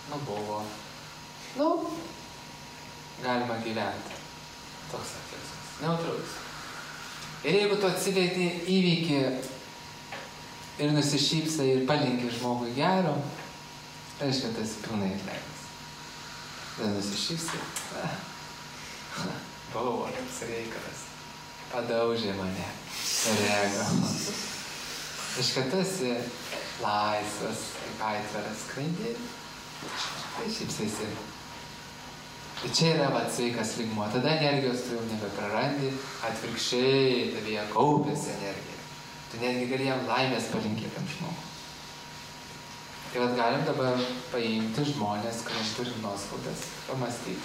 Galima gyventi. Toks jausmas. Neutralus. Ir jeigu tu atsiveiti įvykį ir nusišypsai ir palinki žmogui gero, reiškia, tu esi pilnai atleidęs. Ir nusišypsai. Buvo toks reikalas. Padaužė mane. Rego. Reiškia, tu esi laisvas, kaip aitvaras skraidė. Tai šypsaisi. Tai čia yra sveikas lygmuo. Tada energijos tu jau nebeprarandi, atvirkščiai tavyje kaupėsi energija. Tu netgi gali jam laimės palinkėti ant žmogų. Tai galim dabar paimti žmonės, kuriems turim nuoskaudas, pamastyti.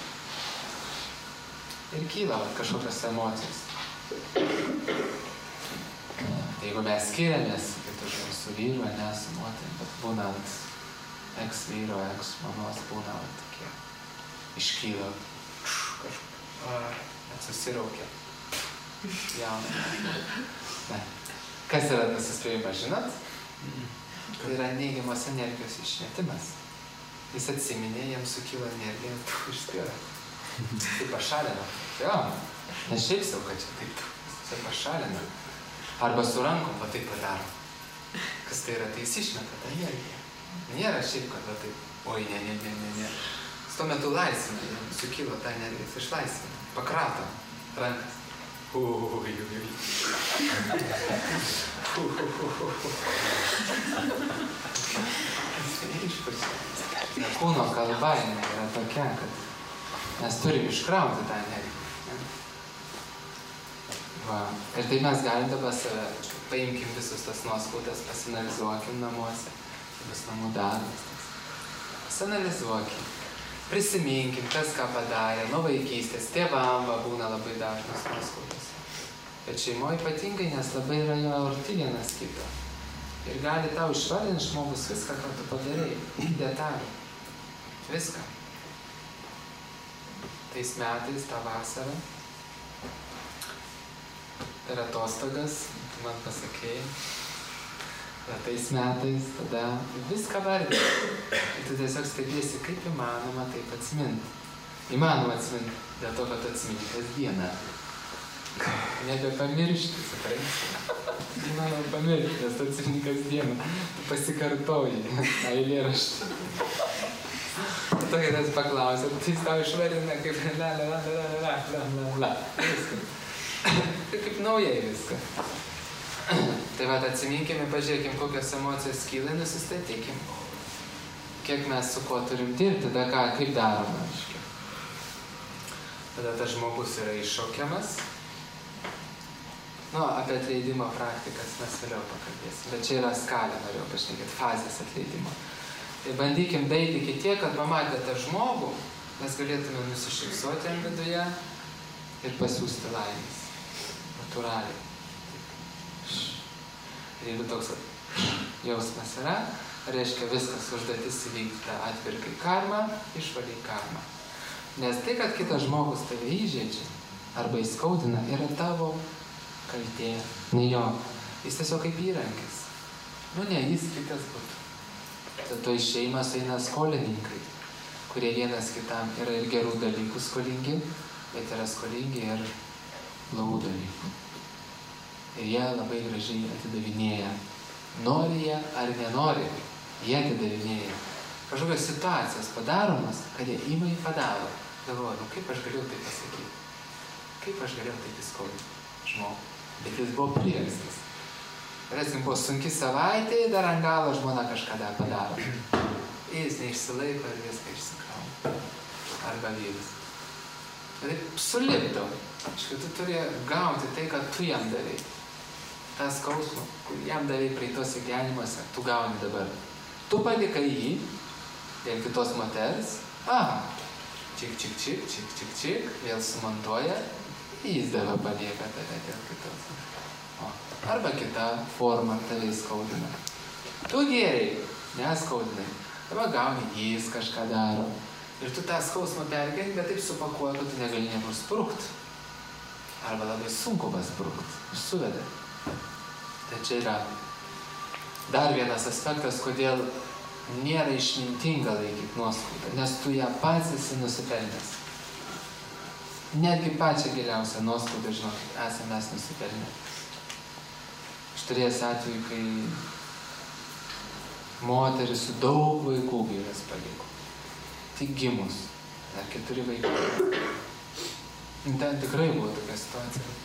Ir kyla kažkokios emocijos. Jeigu mes skiriamės kitų žmonių su vyru, ne su moterim, bet būnant eks-vyro, eks-manos, būna tokie iškyla susiraukia. Kas yra nusispėjimas, žinot? Tai yra neigiamos energijos išmetimas. Jis atsiminė, jiems sukyla energija, išspėra. Tai pašalina. Jo, ne šiaip sau, kad čia taip, tai pašalina. Arba su rankom, va taip padaro. Kas tai yra, tai jis išmeta tą energiją. Nėra šiaip, kad va taip, oi, ne. Jis tuo metu laisvina, jiems sukyla tą energiją, jis išlaisvina. Pakrato rankas. Kūno kalba yra tokia, kad mes turim iškrauti tą energiją. Ir tai mes galim dabar save, paimkim visus tas nuoskaudas, pasinalizuokim namuose, bus namų darbas. Pasinalizuokim, prisiminkim, kas ką padarė, nuo vaikystės, tėvam būna labai dažnas nuoskaudas. Bet šeimoje ypatingai, nes labai yra jo arti vienas kito. Ir gali tau išvardinti žmogus viską, ką tu padarei, detalių. Viską. Tais metais, tą vasarą, per atostogas, tu man pasakėjai, tais metais, tada viską vardinti. Ir tu tiesiog stebėsi, kaip įmanoma taip atsiminti. Įmanoma atsiminti, dėl to, kad tu atsimini kasdieną. Nebepamiršti, supranti. Įmanoma pamiršti, nes tu atsimini kasdieną. Tu pasikartoji tą eilėraštį. To kitas paklausė, tai jis tau išvardina kaip la. Viskas. Kaip naujai viską. Tai va, atsiminkime, pažiūrėkim, kokios emocijos kyla, nusistatykim. Kiek mes su kuo turim dirbti, tada ką, kaip daroma. Tada tas žmogus yra iššaukiamas. Nu, apie atleidimo praktikas mes vėliau pakalbėsim, bet čia yra skalė, norėjau pašnekėti, fazės atleidimo. Tai bandykim beiti iki tiek, kad pamatę tą žmogų, mes galėtume nusišypsoti jam viduje ir pasiūsti laimės. Natūraliai. Ir jeigu toks jausmas yra, reiškia viskas užduotis įvykti atvirkai karmą, išvaliai karmą. Nes tai, kad kitas žmogus tave įžeidžia arba įskaudina, yra tavo kaltė, ne jo. Jis tiesiog kaip įrankis. Nu ne, jis kitas būtų. Tada į šeimą sueina skolininkai, kurie vienas kitam yra ir gerų dalykų skolingi, bet yra skolingi ir blogų dalykų. Ir jie labai gražiai atidavinėja. Nori jie ar nenori, jie atidavinėja. Kažkokios situacijos padaromas, kad jie ima į padaro. Galvoju, nu kaip aš galėjau tai pasakyti? Kaip aš galėjau taip įskaudinti žmogų? Bet jis buvo priežastis. Tarkim, buvo sunki savaitė, dar ant galo žmona kažkada padaro. Jis neišsilaiko ir viską išsikrauna. Arba vyras. Taip sulipdau. Tu turi gauti tai, kad tu jam davai. tą skausmą, kur jam davė praeitose gyvenimuose, tu gauni dabar. Tu palikai jį dėl kitos moters, aha, čik, vėl sumontuoja, jis dabar palieka tave dėl kitos. Arba kita forma tave skaudina. Tu geriai, neskaudinai, dabar gauni, jis kažką daro. Ir tu tą skausmą pergeni, bet taip supakuoja, kad tu negali niekur sprukti. Arba labai sunku pasprukti, suveda. Tai čia yra dar vienas aspektas, kodėl nėra išmintinga laikyti nuoskaudą, nes tu ją pats esi nusipelnęs. Netgi pačią giliausią nuoskaudą, žinokit, esame mes nusipelnę. Aš turėjęs atveju, kai moteris su daug vaikų vyras paliko. Tik gimus, dar 4 vaikai. Ten tikrai buvo tokia situacija.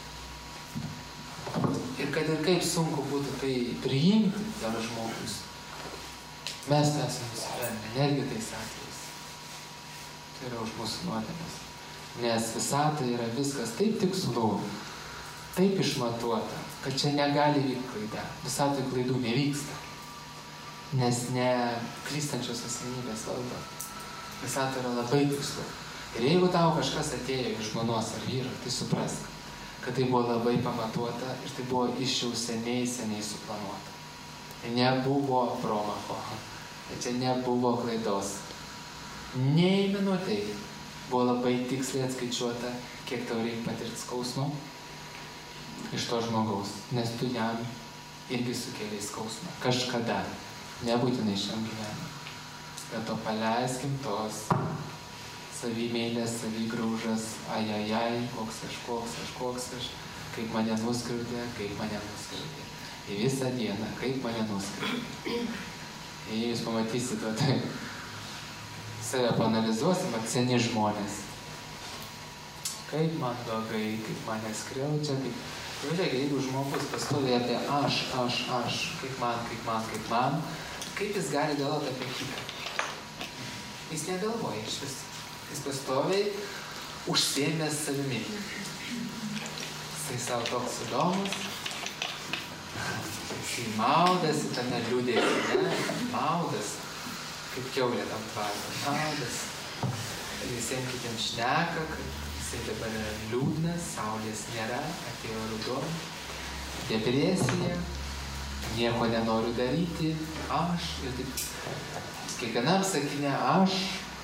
Ir kad ir kaip sunku būtų tai priimti dar žmogus, mes esame nusipelnę, netgi tais atvejais. Tai yra už mūsų nuodėmes. Nes visatoje yra viskas taip tikslu, taip išmatuota, kad čia negali vykti klaida. Visatoje klaidų nevyksta. Nes ne klystančios asmenybės valdo. Visatoje yra labai tikslu. Ir jeigu tau kažkas atėjo iš žmonos ar vyro, tai suprask, kad tai buvo labai pamatuota ir tai buvo iš jau seniai suplanuota. Tai nebuvo promacho, tai čia nebuvo klaidos. Nei minutei buvo labai tiksliai atskaičiuota, kiek tau reikia patirti skausmo iš to žmogaus, nes tu jam irgi sukėlei skausmą. Kažkada, nebūtinai šiam gyvenimui. Bet to paleiskim tos savimėlės, savigraužas, ajajai, koks aš, kaip mane nuskriaudė. Į visą dieną, kaip mane nuskriaudė. Jei jūs pamatysite, tai save paanalizuosim, seni žmonės. Kaip man blogai, kaip mane skriaudžia, kaip... Žiūrėk, jeigu žmogus pastovi apie aš, kaip man, kaip jis gali galvoti apie kitą? Jis negalvoja iš vis. Jis pastoviai užsiėmęs savimi. Jisai savo toks įdomus. Jisai maudasi tame liūdėsi, maudasi. Kaip kiaulė tam tvarko. Maudasi. Ir visiems kitiems šneka, kad jisai dabar yra liūdnas, saulės nėra, atėjo ruduo. Depresija, nieko nenoriu daryti, aš. Ir taip, kiekvienam sakinė aš,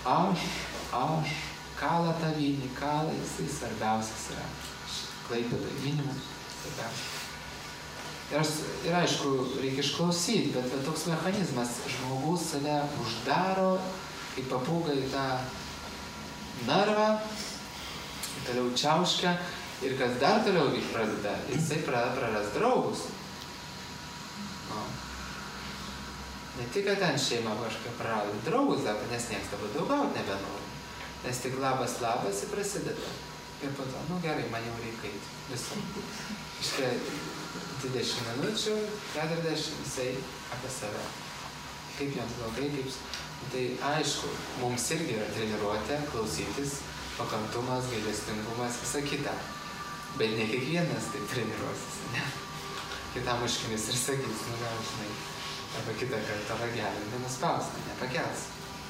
kala tą vynį, jisai svarbiausias yra. Klaipėdoj vynimas svarbiausias. Ir aišku, reikia išklausyti, bet toks mechanizmas, žmogus save uždaro, kaip papūga į tą narvą, toliau čiauškia, ir kas dar toliau pradeda, jisai praras draugus. Ne tik, kad ten šeima kažkaip prarado draugus, nes nieks dabar draugauti nebenori. Nes tik labas ir prasideda. Ir po to, gerai, man jau reikia eiti. Visą. Iškia 20 minučių, 40 jisai apie save. Kaip jiems blogai, kaip... Tai aišku, mums irgi yra treniruotė, klausytis, pakantumas, gailestingumas, visa kita. Bet ne kiekvienas taip treniruosis, ne? Kitam užkinis ir sakys, nu gal žinai, arba kitą kartą ragelį nenuspaus, nepakels.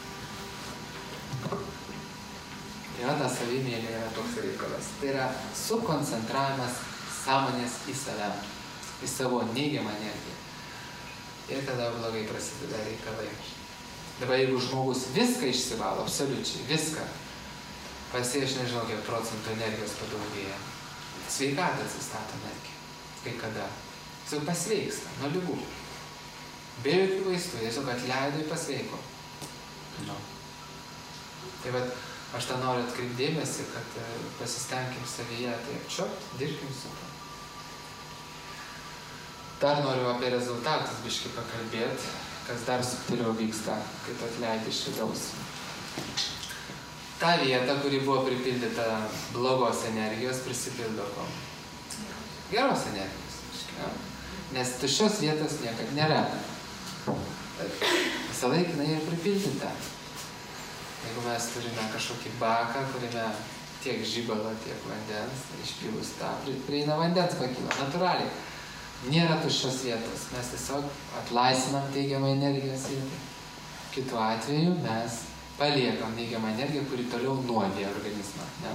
Tai va, ta savimėlė yra toks reikalas. Tai yra sukoncentravimas sąmonės į save, į savo neigiamą energiją. Ir tada blogai prasideda reikalai. Dabar jeigu žmogus viską išsivalo, absoliučiai, viską, pasiai aš nežinau, kiek procentų energijos padaugėja. Sveikatą atsistato netgi, kai kada. Tiesiog pasveiksta nuo ligų. Be jokių vaistų, tiesiog atleido ir pasveiko. No. Tai vat, aš tą noriu atkreipdėmėsi, kad pasistengim savyje tai apčiopti, dirbkim su to. Dar noriu apie rezultatus biškį pakalbėti, kas dar subtiliau vyksta, kai tu atleidi iš vidaus. Ta vieta, kuri buvo pripildyta blogos energijos, prisipildo ko? Geros energijos. Ja? Nes tuščios vietos niekad nėra. Visą laiką ir pripildyta. Jeigu mes turime kažkokį baką, kuriame tiek žibalo, tiek vandens, išpilus tą, prieina vandens pakyla, natūraliai. Nėra tuščios vietos. Mes tiesiog atlaisvinam teigiamą energijos vietą. Kitu atveju mes paliekam neigiamą energiją, kuri toliau nuodija organizmą. Ne?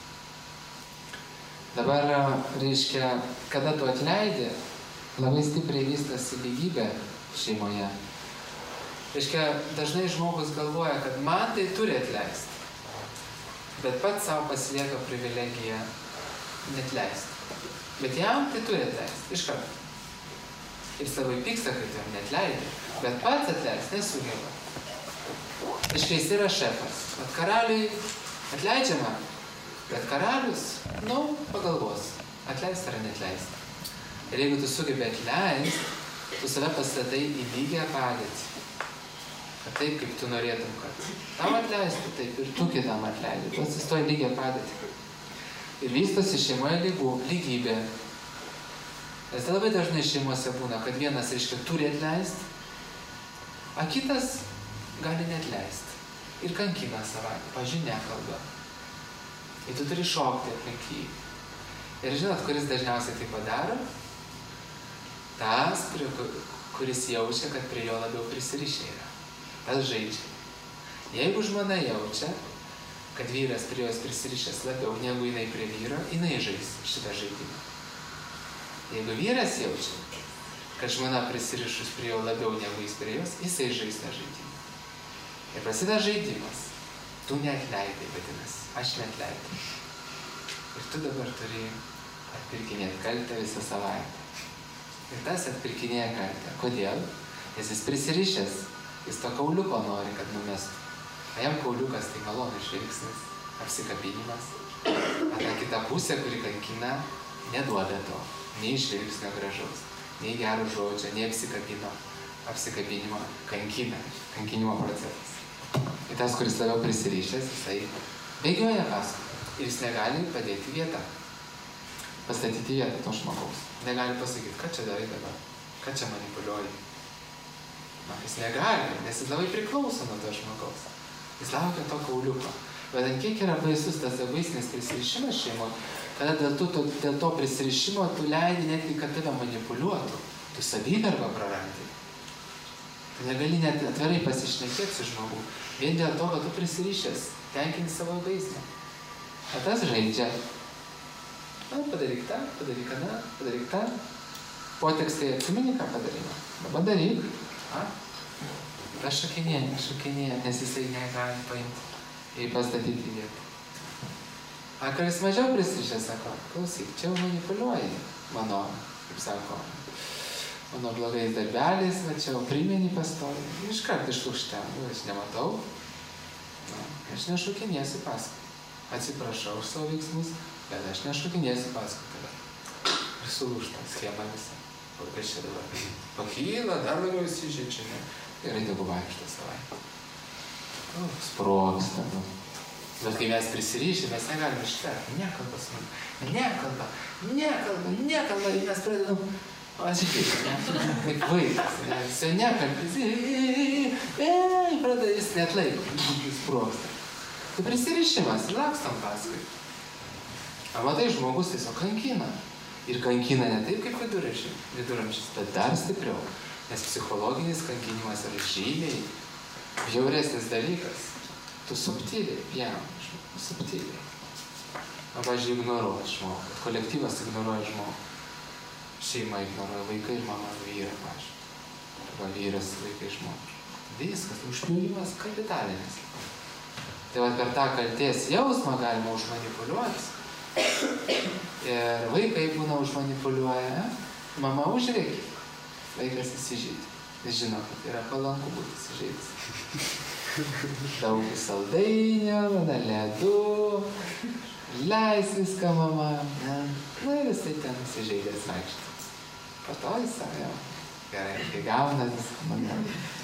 Dabar, reiškia, kada tu atleidi, labai stipriai vystosi lygybė šeimoje. Reiškia, dažnai žmogus galvoja, kad man tai turi atleisti, bet pats savo pasilieka privilegiją neatleisti. Bet jam tai turi atleisti, iš karto. Ir savai pyksta, kad jam neatleidė, bet pats atleisti nesugeba. Reiškia, jis yra šefas. Bet karaliui atleidžiama, bet karalius, pagalvos, atleisti ar neatleisti. Ir jeigu tu sugebi atleisti, tu save pastatai į lygią padėtį. Kad taip, kaip tu norėtum, kad tam atleistų, taip ir tu kitam atleidži. Tu atsistoji lygią padėtį. Ir vystosi šeimoje lygybė. Nes tai labai dažnai šeimose būna, kad vienas, reiškia, turi atleisti, o kitas gali neatleisti. Ir kankina savai, pavyzdžiui, nekalba. Ir tu turi šokti aplink jį. Ir žinot, kuris dažniausiai tai padaro? Tas, kuris jaučia, kad prie jo labiau prisirišę yra. Tas žaidžia. Jeigu žmona jaučia, kad vyras prie jos prisirišęs labiau negu jinai prie vyro, jinai žais šitą žaidimą. Jeigu vyras jaučia, kad žmona prisirišus prie jo labiau negu jis prie jos, jisai žais tą žaidimą. Ir prasideda žaidimas. Tu neatleidai, vadinasi, aš neatleidai. Ir tu dabar turi atpirkinėti kaltę visą savaitę. Ir tas atpirkinėja kaltę. Kodėl? Nes jis prisirišęs, jis to kauliuko nori, kad numestų. O jam kauliukas tai malonus žvilgsnis, apsikabinimas. O ta kita pusė, kuri kankina, neduoda to. Nei žvilgsnio gražaus, nei gerų žodžio, nei apsikabinimo, kankinimo procesas. Ir tas, kuris labiau prisirišęs, jisai bėgioja paskui. Ir jis negali padėti vietą. Pastatyti vietą to žmogaus. Negali pasakyti, ką čia darai dabar, ką čia manipuliuoji. Jis negali, nes jis labai priklauso nuo to žmogaus. Jis laukia to kauliuko. Bet kiek yra baisus tas egoistinis prisirišimas šeimoje, kada dėl to prisirišimo tu leidi netgi, kad tave manipuliuotų. Tu savigarbą prarandi. Tu negali net atvirai pasišnekėti su žmogu. Vien dėl to, kad tu prisirišęs, tenkini savo egoizmą. O tas žaidžia. Padaryk tą, padaryk aną, padaryk tą. Potekstai atsimeni, ką padarymą. Dabar daryk. Tas šokinėja, nes jisai negali paimti ir pastatyti vietą. Kuris mažiau prisirišęs, sako, klausyk, čia jau manipuliuoji mano, kaip sako, mano blogais darbeliais, va čia jau primeni pastovi. Iškart išlūžta, aš nematau, aš nešokinėsiu paskui. Atsiprašau už savo veiksmus, bet aš nešokinėsiu paskui tave. Ir sulūžta schema visa. O kas čia dabar? Pakyla, dar labiau įsižeidžia, ne? Gerai, tegu vaikšto savaitę. Sprogsta. Bet kai mes prisirišim, mes negalim ištverti. Nekalba su manim. Nekalba. Ir mes pradedam atsiprašyti. Kaip vaikas. Jis jau nekalba. Pradeda jis neatlaiko. Sprogsta. Tai prisirišimas. Lakstam paskui. O matai, žmogus tiesiog kankina. Ir kankina ne taip kaip viduramžiais, bet dar stipriau. Nes psichologinis kankinimas yra žymiai bjauresnis dalykas. Tu subtiliai pjauni žmogų, subtiliai. O, pavyzdžiui, ignoruoja žmogų. Kolektyvas ignoruoja žmogų. Šeima ignoruoja vaikai ir mama vyrą, pavyzdžiui. Arba vyras vaikai žmogų. Viskas, užpjūrimas kapitalinis. Tai va per tą kaltės jausmą galima užmanipuliuoti. Ir vaikai būna užmanipuliuoja, mama užrėkia, vaikas įsižeidė. Jis žino, kad yra palanku būti įsižeidęs. Daug saldainių, ledų, leis viską mama. Na ir jisai ten įsižeidęs vaikšto. Po to jis savo jau gerai, kai gauna viską mama.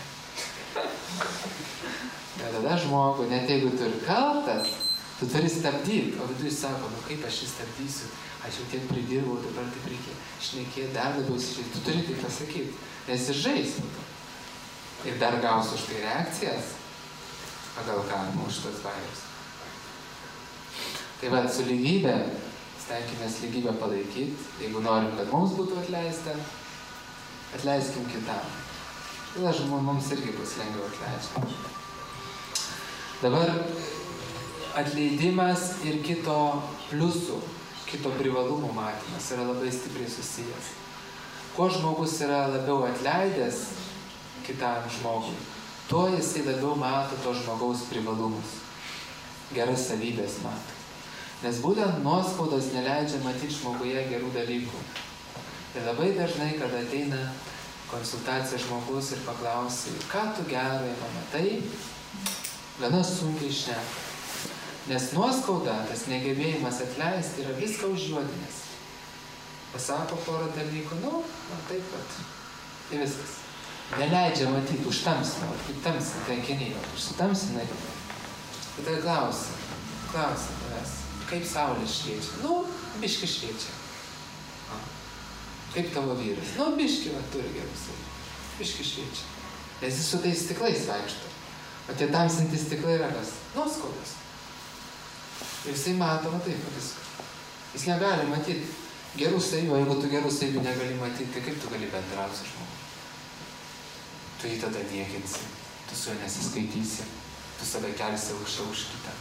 Ir tada žmogų, net jeigu tu ir kaltas, tu turi stabdyti, o viduje sako, nu kaip aš jį stabdysiu, aš jau tiek pridirbau, dabar taip reikia šnekėti, dar labiau įsižeidti. Tu turi tai pasakyti, nes jis žais. Ir dar gaus už tai reakcijas, pagal ką už tos bairius. Tai va, su lygybė, stenkimės lygybę palaikyti, jeigu norim, kad mums būtų atleista, atleiskim kitam. Tada mums irgi bus lengviau atleidžiama. Dabar atleidimas ir kito pliusų, kito privalumų matymas yra labai stipriai susijęs. Kuo žmogus yra labiau atleidęs kitam žmogui, tuo jisai labiau mato to žmogaus privalumus, geras savybės mato. Nes būtent nuoskaudos neleidžia matyti žmoguje gerų dalykų. Ir labai dažnai, kada ateina konsultacija žmogus ir paklausia, ką tu gerai pamatai, gana sunkiai šneka. Nes nuoskauda, tas negebėjimas atleisti, yra viską užjuodinęs. Pasako porą dalykų, taip pat. Tai viskas. Neleidžia matyti, užtamsina, kaip tamsina, tenkiniai, užsitamsina. Ir tai klausia tavęs, kaip saulė šviečia? Biški šviečia. Kaip tavo vyras? Biški, turi gerus. Biški šviečia. Nes jis su tais stiklais vaikšto. O tie tamsinti stiklai yra kas? Nuoskaudas. Ir jisai mato, taip, viską. Jis negali matyti gerų savybių, jeigu tu gerų savybių negali matyti, tai kaip tu gali bendrauti su žmogu? Tu jį tada niekinsi, tu su juo nesiskaitysi, tu save kelsi aukščiau už kitą.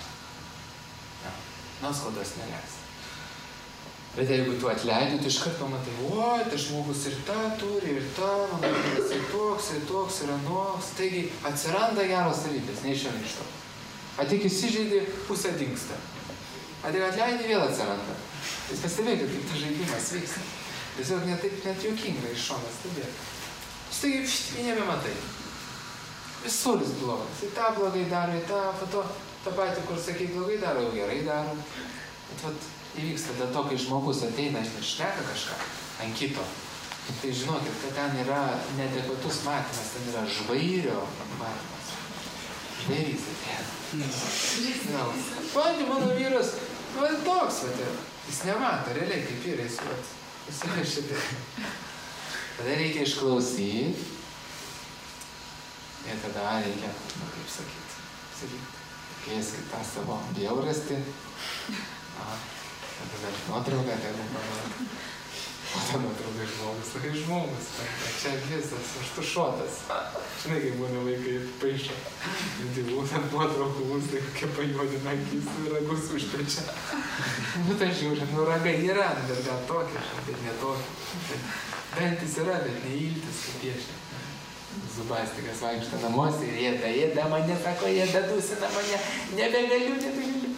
Nuoskaudos neleis. Bet jeigu tu atleidi, tu iškart pamatai, tai žmogus ir tą turi, ir tą, mano vyras ir toks, ir anoks. Taigi atsiranda geros savybės, nei iš to. Tik įsižeidė, pusė dingsta. Tik atleidė, vėl atsiranda. Jūs pastebėkite, kaip tas žaidimas vyksta. Tiesiog net juokinga iš šono stebėti. Štai jį nebematai. Visur jis blogas. Į tą blogai daro, į tą patį, kur sakai, blogai daro, jau gerai daro. Bet įvyksta dėl to, kai žmogus ateina, šneka kažką ant kito. Tai žinokit, kad ten yra neadekvatus matymas, ten yra žvairio matymas. Žvairys ateina. Mano vyras, toks, jis nemato realiai kaip yra, jis yra šitai. Tada reikia išklausyti ir tada reikia, kaip sakyti, kvieskit tą savo bjaurastį. Tada nuotrauką, tada nuotrauką žmogus, sakai žmogus, čia visas, užtušuotas. Žinai, kaip būna vaikai paišo. Tai būtent nuotraukų mūsų, tai kokia pajuodina akis ir ragus užpečia. Tai žiūri, ragai yra, bet gal tokie, bet ne tokie. Dantis yra, bet neiltis, kaip piešia. Zubastikas vaikšto namuose ir ėda mane, sako, ėda dusina mane, nebegaliu.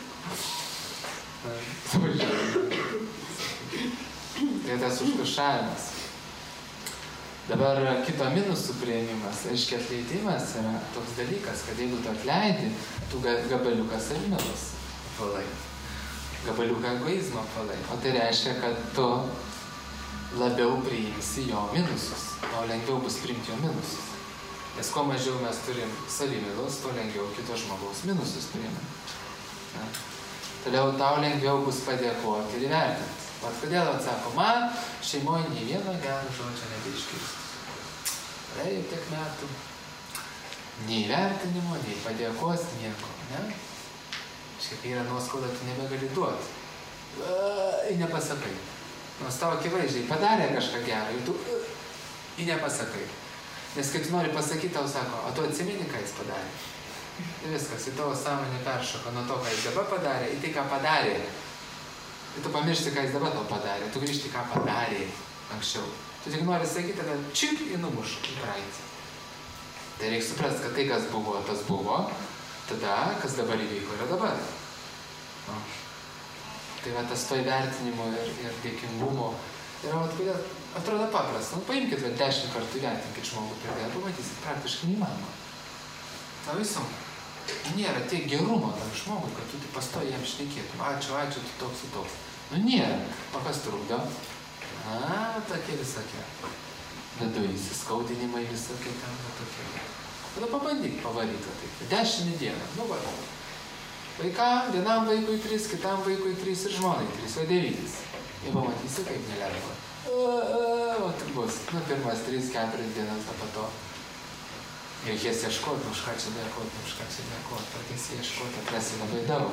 Tai tas užtušavimas. Dabar kito minusų priėmimas, aiškiai atleidimas yra toks dalykas, kad jeigu tu atleidi, tu gabaliuką savimelos palai, gabaliuką egoizmo palai. O tai reiškia, kad tu labiau priimsi jo minusus, o lengviau bus priimti jo minusus. Nes kuo mažiau mes turim savimelos, tuo lengviau kito žmogaus minusus priimam. Toliau tau lengviau bus padėkoti ir įvertinti. Vat kodėl atsako, man šeimoje nei vieno gero žodžio nebeiškirsti. Praėjo tiek metų. Nei vertinimo, nei padėkos, nieko, ne? Šiaip yra nuoskauda, tu nebegali duoti. nepasakai. Nors tavo akivaizdžiai padarė kažką gerą, ir tu nepasakai. Nes kai tu nori pasakyti, tau sako, o tu atsimeni, ką jis padarė. Ir viskas, į tavo sąmonę peršoka nuo to, ką jis dabar padarė, į tai, ką padarė. Ir tu pamiršti, ką jis dabar tau padarė, tu grįžti, ką padarė anksčiau. Tu tik nori sakyti, tada čiuk į numuš į praeitį. Tai reikia suprasti, kad tai, kas buvo, tas buvo, tada, kas dabar įvyko, yra dabar. No. Tai va tas to įvertinimo ir dėkingumo yra, kodėl atrodo paprasta. Nu, paimkit 10 kartų įvertinkit žmogų pradėję, pamatysit, praktiškai neįmanoma. Tau sunku. Nėra tiek gerumo tam žmogui, kad tu tik pastoji jam šnekėtum. Ačiū, tu toks ir toks. Nu, nėra. O kas trukdo? Tokie visokie. Viduj įsiskaudinimai visokie ten, tokie. Tada pabandyk pavaryti taip. 10 dieną. Nu, va. Vaikam, vienam vaikui 3, kitam vaikui 3 ir žmonai 3, o 9. Ir pamatysi, kaip nelengva. O tai bus. Nu, pirmas 3-4 dienas, o po to. Reikės ieškoti, už ką čia dėkoti. Pradės ieškoti, atrasi labai daug.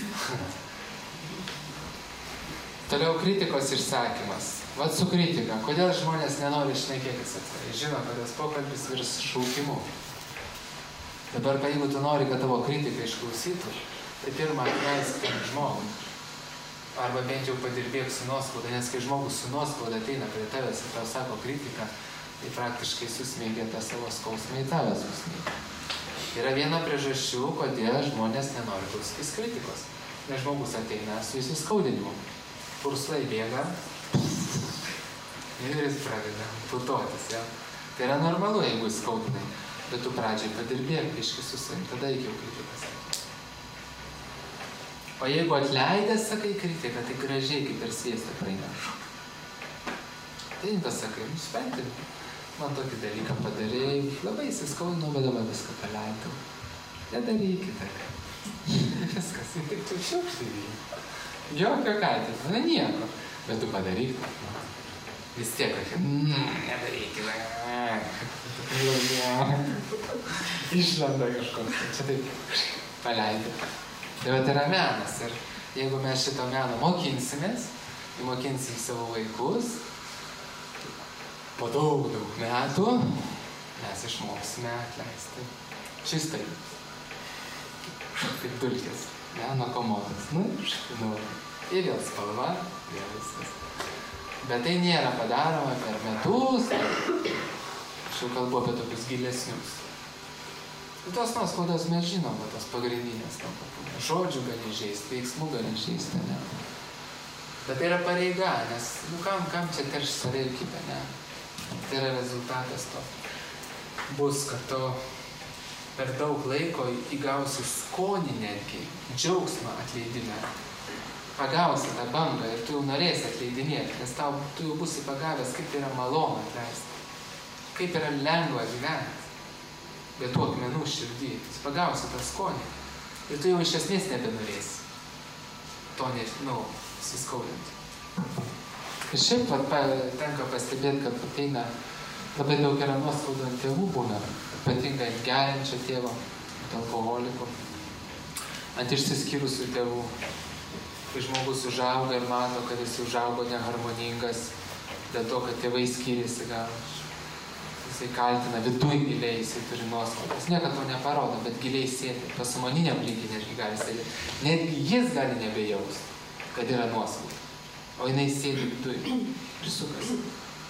Toliau kritikos išsakymas. Vat su kritika. Kodėl žmonės nenori šnekėtis atvirai? Žino, kad tas pokalbis virs šaukimu. Dabar, jeigu tu nori, kad tavo kritika išklausytų, tai pirmą atleisk tam žmogui. Arba bent jau padirbėk su nuoskauda, nes kai žmogus su nuoskauda ateina prie tavęs ir tau sako kritiką, tai praktiškai susmėgė tą savo skausmą į tavę susmėgė. Yra viena priežasčių, kodėl žmonės nenori klausytis kritikos. Nes žmogus ateina su įsiskaudinimu. Purslai bėga ir jis pradeda putotis. Ja? Tai yra normalu, jeigu įskaudinai. Bet tu pradžiai padirbėk biškį su savim, tada iki jau kritikas. O jeigu atleidęs sakai kritiką, tai gražiai kaip ir sviestą praeina. Tai pasakai, supranti, man tokį dalyką padarėjai, labai įsiskaudinau, bet dabar viską paleidau. Nedarykite. Viskas, tik tu šiukštai. Jokio kaltės, ne nieko. Bet tu padaryk. Vis tiek, nedarykite. Išlenda kažkoks. Čia taip paleidai. Tai vat yra menas. Ir jeigu mes šito meno mokinsimės, mokinsim savo vaikus, po daug metų mes išmoksime atleisti. Šistai. Kaip dulkės. Nuo komodos. Ir vėl spalva, vėl viskas. Bet tai nėra padaroma per metus. Aš jau kalbu apie tokius gilesnius. Ir tos nuoskaudos mes žinom, tos pagrindinės. Žodžių gali žaisti, veiksmų gali žaisti, ne? Bet tai yra pareiga, nes, kam čia terš save ir kitą, ne? Tai yra rezultatas to. Bus, kad tu per daug laiko įgausi skonį netgi, džiaugsmą atleidime. Pagausi tą bangą ir tu jau norėsi atleidinėti, nes tu jau būsi pagavęs, kaip tai yra malonu atleisti. Kaip yra lengva gyventi. Bet tų akmenų širdį. Tu pagausi tą skonį. Ir tu jau iš esmės nebenorėsi. To įsiskaudinti. Ir šiaip tenka pastebėti, kad ateina labai daug yra nuoskaudų ant tėvų būna. Ypatingai ant geriančio tėvo, ant alkoholikų, ant išsiskyrusių tėvų. Kai žmogus užauga ir mato, kad jis užaugo neharmoningas, dėl to, kad tėvai skyrėsi gal. Jisai kaltina, viduj giliai jisai turi nuoskaudas. Niekad to neparodo, bet giliai sėdi. Pasąmoniniam lygiai netgi gali sėdėti. Netgi jis gali nebejausti, kad yra nuoskauda. O jinai sėdi viduj ir sukasi.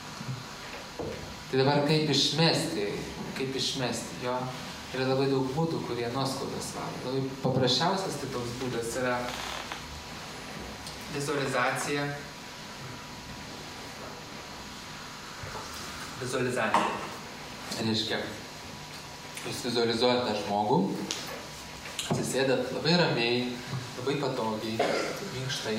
Tai dabar kaip išmesti jo. Yra labai daug būdų, kurie nuoskaudas valo. Labai paprasčiausias tai toks būdas yra vizualizacija. Reiškia, jūs vizualizuojate tą žmogų, atsisėdat labai ramiai, labai patogiai, minkštai,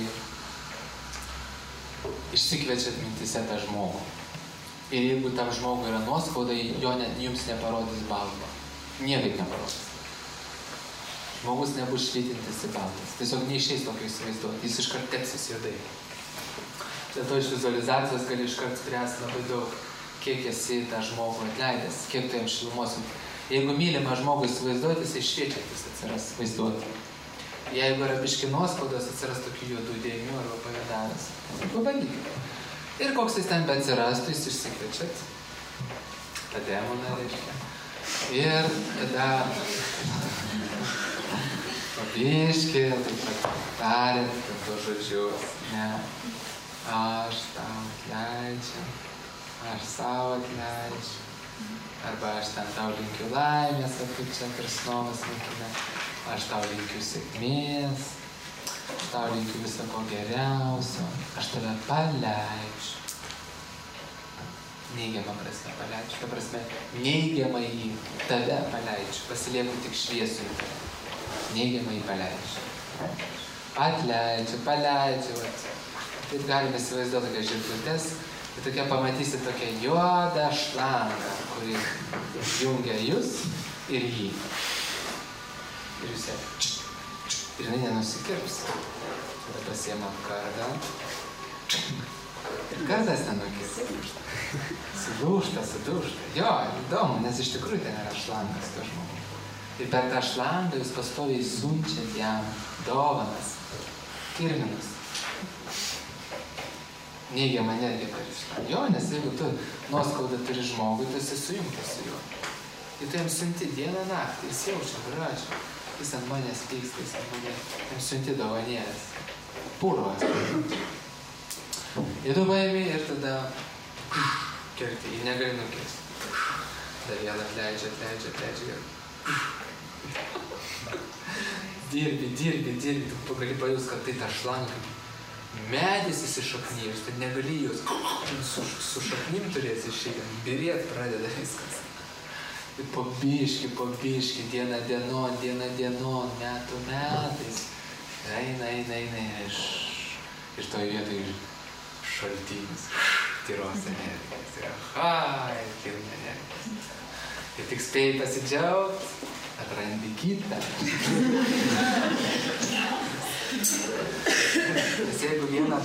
išsikviečiat mintise tą žmogų. Ir jeigu tam žmogui yra nuoskauda, jums neparodys balto. Niekaip neparodys. Žmogus nebus švytintis į baltas. Tiesiog neišeis tokio įsivaizduoti. Jis iškart tepsis juodai. Dėl to iš vizualizacijos gali iškart spręsti labai daug, kiek esi tą žmogų atleidęs, kiek tu jam šilumos. Jeigu mylimą žmogų įsivaizduoti, jisai šviečiantis atsiras vaizduoti. Jeigu yra biški nuoskaudos, atsiras tokių juodų dėmių arba pavėdavęs. Pabandykite. Ir koks jis ten beatsirastų, jūs išsikviečiat. Ta demoną reiškia. Ir tada pabiški, taip pat tariant, tos žodžius. Ne. Aš tau atleidžiu. Aš savo atleidžiu. Arba aš ten tau linkiu laimės, kaip čia Kristovas sakė. Aš tau linkiu sėkmės. Aš tau linkiu viso ko geriausio. Aš tave paleidžiu. Neigiamą prasme paleidžiu. Ta prasme, neigiamą į tave paleidžiu. Pasilieku tik šviesų į tave. Neigiamą į paleidžiu. Atleidžiu, paleidžiu. Taip galime įsivaizduoti tokias žirklutes. Tai tokia pamatysi tokią juodą šlangą, kuri jungia jūs ir jį. Ir jūs ją ir jinai nenusikirps. Tada pasiėmat kardą. Ir kardas nenukirps. Sudūžta. Jo, įdomu, nes iš tikrųjų ten yra šlangas to žmogus. Ir per tą šlangą jūs pastoviai siunčiat jam dovanas, kirminus. Neigiamą energiją per šlangą. Jo, nes jeigu tu nuoskaudą turi žmogui, tu esi sujungtas su juo. Ir tu jam siunti dieną naktį, jis jaučia gražią. Jis ant manęs pyksta, jis ant manęs. Jam siunti dovanėlės. Purvas. Ir tu paimi ir tada kerti, jį negali nukirsti. Tada vėl atleidžia. Dirbi, tu gali pajus, kad tai ta šlanga. Medis įsišaknyjus, tad negali jūs su šaknim turės išeiti, birėt pradeda viskas. Ir po biški, diena dienon, metų metais. Eina. Ir toj vietoj šaltinis, tyros energijos. Ir pilna energijos. Ir tik spėjai pasidžiaugt, atrandi kitą. Nes jeigu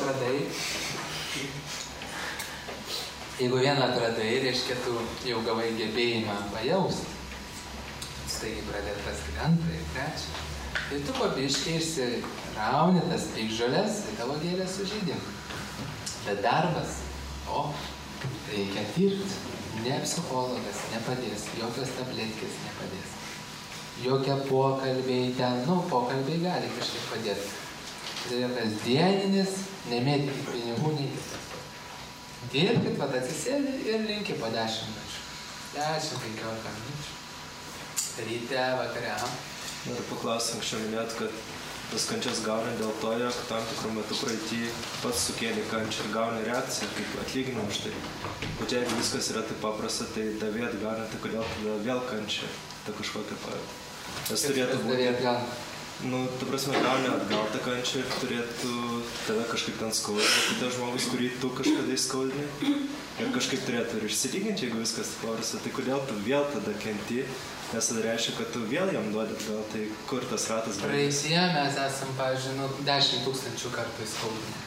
vieną atradai, reiškia, tu jau gavai gebėjimą pajausti. Staigiai pradėt rasti antrą ir trečią. Ir tu pabiškai išsirauni tas piktžoles ir tavo gėlės sužydimą. Bet darbas, reikia dirbti. Ne psichologas nepadės, jokios tabletkės nepadės. Jokie pokalbiai ten, pokalbiai gali kažkiek padėti. Tai yra kasdieninis, nemėtykit pinigų, neįkit. Dirbkit, atsisėdi ir linki po 10 minučių. 10-15 minučių. Ryte, vakare. Noriu paklausti, anksčiau minėt, kad tas kančias gauni dėl to, jog tam tikrų metų praeitį pats sukėlė kančią ir gauni reakciją, kaip atlyginimą už tai. Bet jeigu viskas yra taip paprasta, tai davėt gauni, tai kodėl tada vėl kančia, tai kažkokia pajūta. Nes turėtų būti... ta prasme, gauni atgal tą kančią ir turėtų tave kažkaip ten skaudinti, kitas žmogus, kurį tu kažkada įskaudini. Ir kažkaip turėtų ir išsilyginti, jeigu viskas taip paprasta, tai kodėl tu vėl tada kenti, nes tai reiškia, kad tu vėl jam duodi atgal, tai kur tas ratas baigėsi? Praeityje mes esam, pavyzdžiui, 10 000 kartų įskaudinę.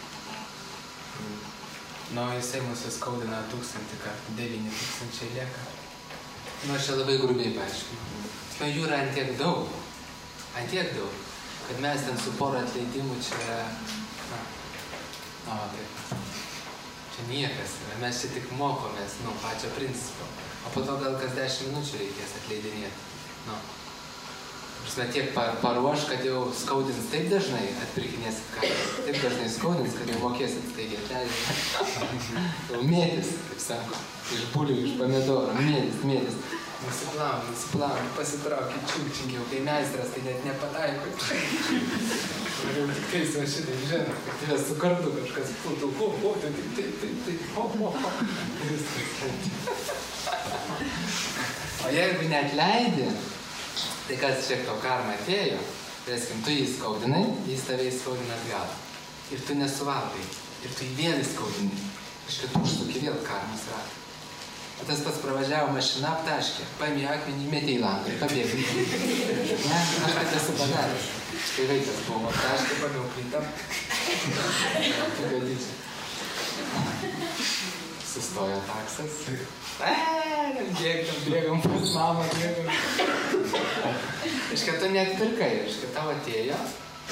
Jisai mūsų įskaudina 1000 kartų, 9 000 lieka. Aš čia labai grubiai paaiškinu. Jų yra ant tiek daug, kad mes ten su porą atleidimų čia, taip, čia niekas yra, mes čia tik mokomės, pačio principo, o po to gal kas 10 minučių reikės atleidinėti, Prasme, tiek paruoš, kad jau skaudins taip dažnai, atpirkinėsit ką, taip dažnai skaudins, kad jau mokėsit staigiai atleidinti. Jau mėtis, kaip sako, iš bulių, iš pomidorų, mėtis. Nusiplauni, pasitrauki čiūčingiau, kai meistras, tai net nepataiko. Ir jau tik tais va šitai žino, kad yra su kartu kažkas putų, O jeigu neatleidi, tai kas šiek to karma atėjo, tai tu jį skaudinai, jis tave įskaudina atgal. Ir tu nesuvalgai, ir tu jį vėl įskaudinai. Iš kitų užsuki vėl karmas ratą. O tas pats pravažiavo mašina aptaškė, paėmė akmenį, metė į langą ir pabėgė. Ne, aš kad esu padaręs. Štai vaikas buvo aptaškė, pagau plytą. Tu gadyčiai. Sustojo taksas. Bėgam pas mamą, bėgam. Iškia, tu neatpirkai, iškia, tau atėjo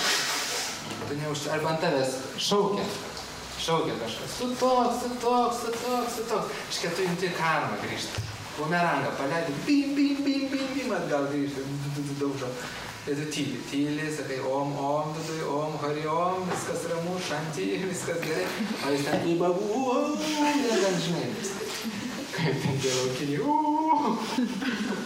tu neužti, arba ant tavęs šaukia kažkas, tu toks. Iškia, tu imti karmą grįžti. Bumerangą paleidai, bim, atgal grįžti, daužo. Ir tu tyli, sakai, om, vidui, om, hari, om, viskas ramu, šanti, viskas gerai. O jis ten į babų, negal žinai. Kaip ten tie laukiniai,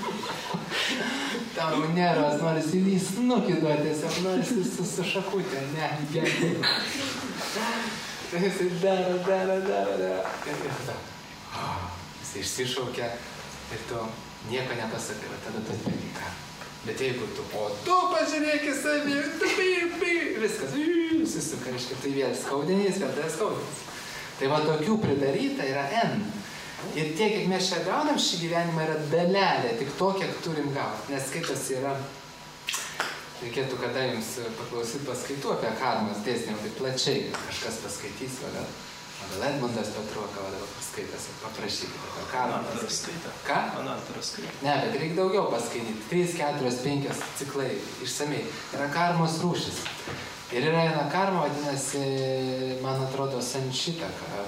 Tau nervas, norisi į snukį duoti, tiesiog norisi su šakutė, ne, gerai. Tai jisai daro. Ir tada, jisai išsišaukia ir tu nieko nepasakai, tada tu atbėgi ką. Bet jeigu tu, o tu pažiūrėk į savį, viskas, susisuka, reiškia, tai vėl skaudinys, vėl tai skaudinys. Tai va tokių pridaryta yra N. Ir tiek, kiek mes čia gaunam, šį gyvenimą yra dalelė, tik to, kiek turim gauti. Nes skaitas yra, reikėtų kada jums paklausyti paskaitų apie karmos dėsnį, tai plačiai, kažkas paskaitys, o gal Edmundas Petruoka dabar paskaitęs, paprašykite apie karmą. Anatoras skaitė. Ką? Anatoras skaitė. Ne, bet reikia daugiau paskaityti. 3, 4, 5 ciklai išsamei. Yra karmos rūšis. Ir yra viena karma, vadinasi, man atrodo, sanšitaka.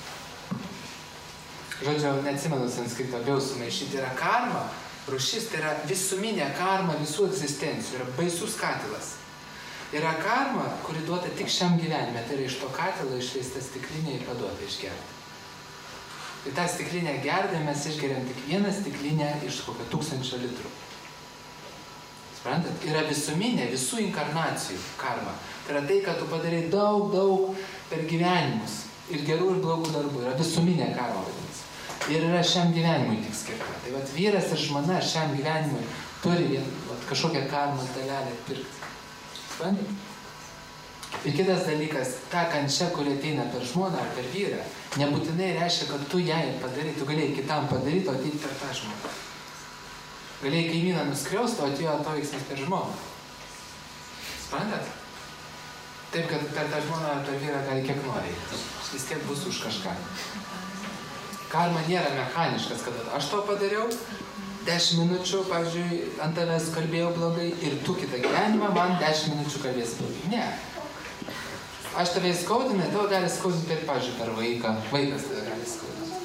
Žodžiu, neatsimenu sanskrito, bijau sumaišyti. Yra karma, rūšis, tai yra visuminė karma visų egzistencijų. Yra baisus katilas. Yra karma, kuri duota tik šiam gyvenime. Tai yra iš to katilo išleista stiklinė ir paduota išgerti. Ir tą stiklinę gerdami mes išgeriam tik vieną stiklinę iš kokio 1000 litrų. Suprantat? Yra visuminė visų inkarnacijų karma. Tai yra tai, kad tu padarai daug per gyvenimus. Ir gerų ir blogų darbų. Yra visuminė karma vadinasi. Ir yra šiam gyvenimui tik skirta. Tai vat vyras ir žmona šiam gyvenimui turi kažkokią karmą dalelę pirkti. Suprantat? Ir kitas dalykas, ta kančia, kuri ateina per žmoną ar per vyrą, nebūtinai reiškia, kad tu ją padarai, tu galėjai kitam padaryti, o ateiti per tą žmoną. Galėjai kaimyną nuskriausti, o atėjo atoveiksmas per žmoną. Suprantat? Taip, kad per tą žmoną ar per vyrą gali kiek nori. Vis tiek bus už kažką. Karma nėra mechaniškas, kad aš to padariau, 10 minučių, pavyzdžiui, ant tavęs kalbėjau blogai ir tu kitą gyvenimą man 10 minučių kalbėsi blogai. Ne. Aš tave įskaudinai, tavo gali skaudinti ir, pavyzdžiui, per vaiką. Vaikas tave gali skaudinti.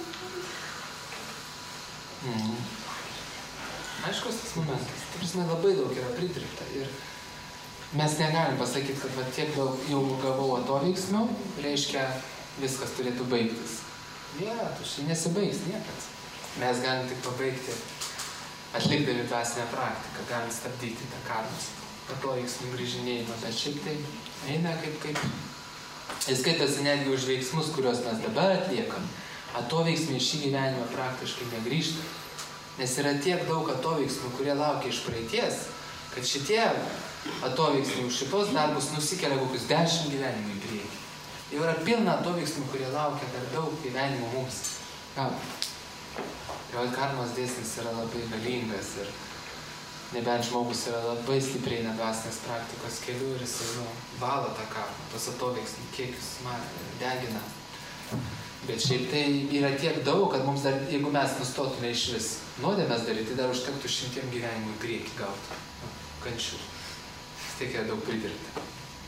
Aiškus tas momentas. Tai prasme, labai daug yra pridirbta. Ir mes negalim pasakyti, kad va, tiek daug jau gavau atoveiksmių, reiškia, viskas turėtų baigtis. Ne, tu šiai nesibaigs niekas. Mes galim tik pabaigti atlikdami dvasinę praktiką, galim stabdyti tą karmos atoveiksmių grįžinėjimą, bet šiaip tai eina kaip įskaitosi netgi už veiksmus, kuriuos mes dabar atliekam. Atoveiksmiai šį gyvenimą praktiškai negrįžta, nes yra tiek daug atoveiksmių, kurie laukia iš praeities, kad šitie atoveiksmiai už šitos darbus nusikelia kokius 10 gyvenimų į priekį. Jau yra pilna atoveiksmių, kurie laukia dar daug gyvenimų mums. Ir karmos dėsnis yra labai galingas ir nebent žmogus yra labai stipriai nedvasinės praktikos keliu ir jisai valo tą karmą, tos atoveiksmių kiekius degina. Bet šiaip tai yra tiek daug, kad mums dar, jeigu mes nustotume iš vis nuodėmes daryti, tai dar užtektų 100 gyvenimų į priekį gauti kančių. Vis tiek yra daug pridirbta.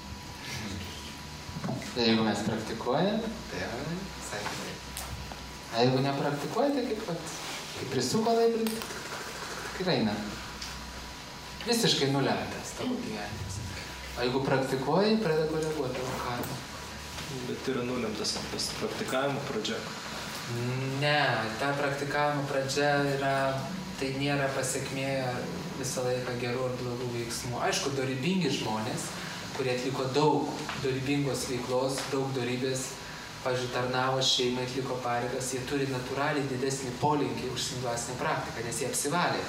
Tai jeigu mes praktikuojam, tai yra visai gerai. A jeigu nepraktikuojate, kaip prisuko laikrodį, tikrai eina. Visiškai nulemtas tavo gyvenimas. O jeigu praktikuoji, pradeda koreguoti tavo karmą. Bet yra nulemtas tas praktikavimo pradžia. Ne, ta praktikavimo pradžia yra, tai nėra pasekmė visą laiką gerų ar blogų veiksmų. Aišku, dorybingi žmonės, kurie atliko daug dorybingos veiklos, daug dorybės, pavyzdžiui, tarnavo šeimai, atliko pareigas, jie turi natūraliai didesnį polinkį užsiimti dvasinę praktiką, nes jie apsivalė.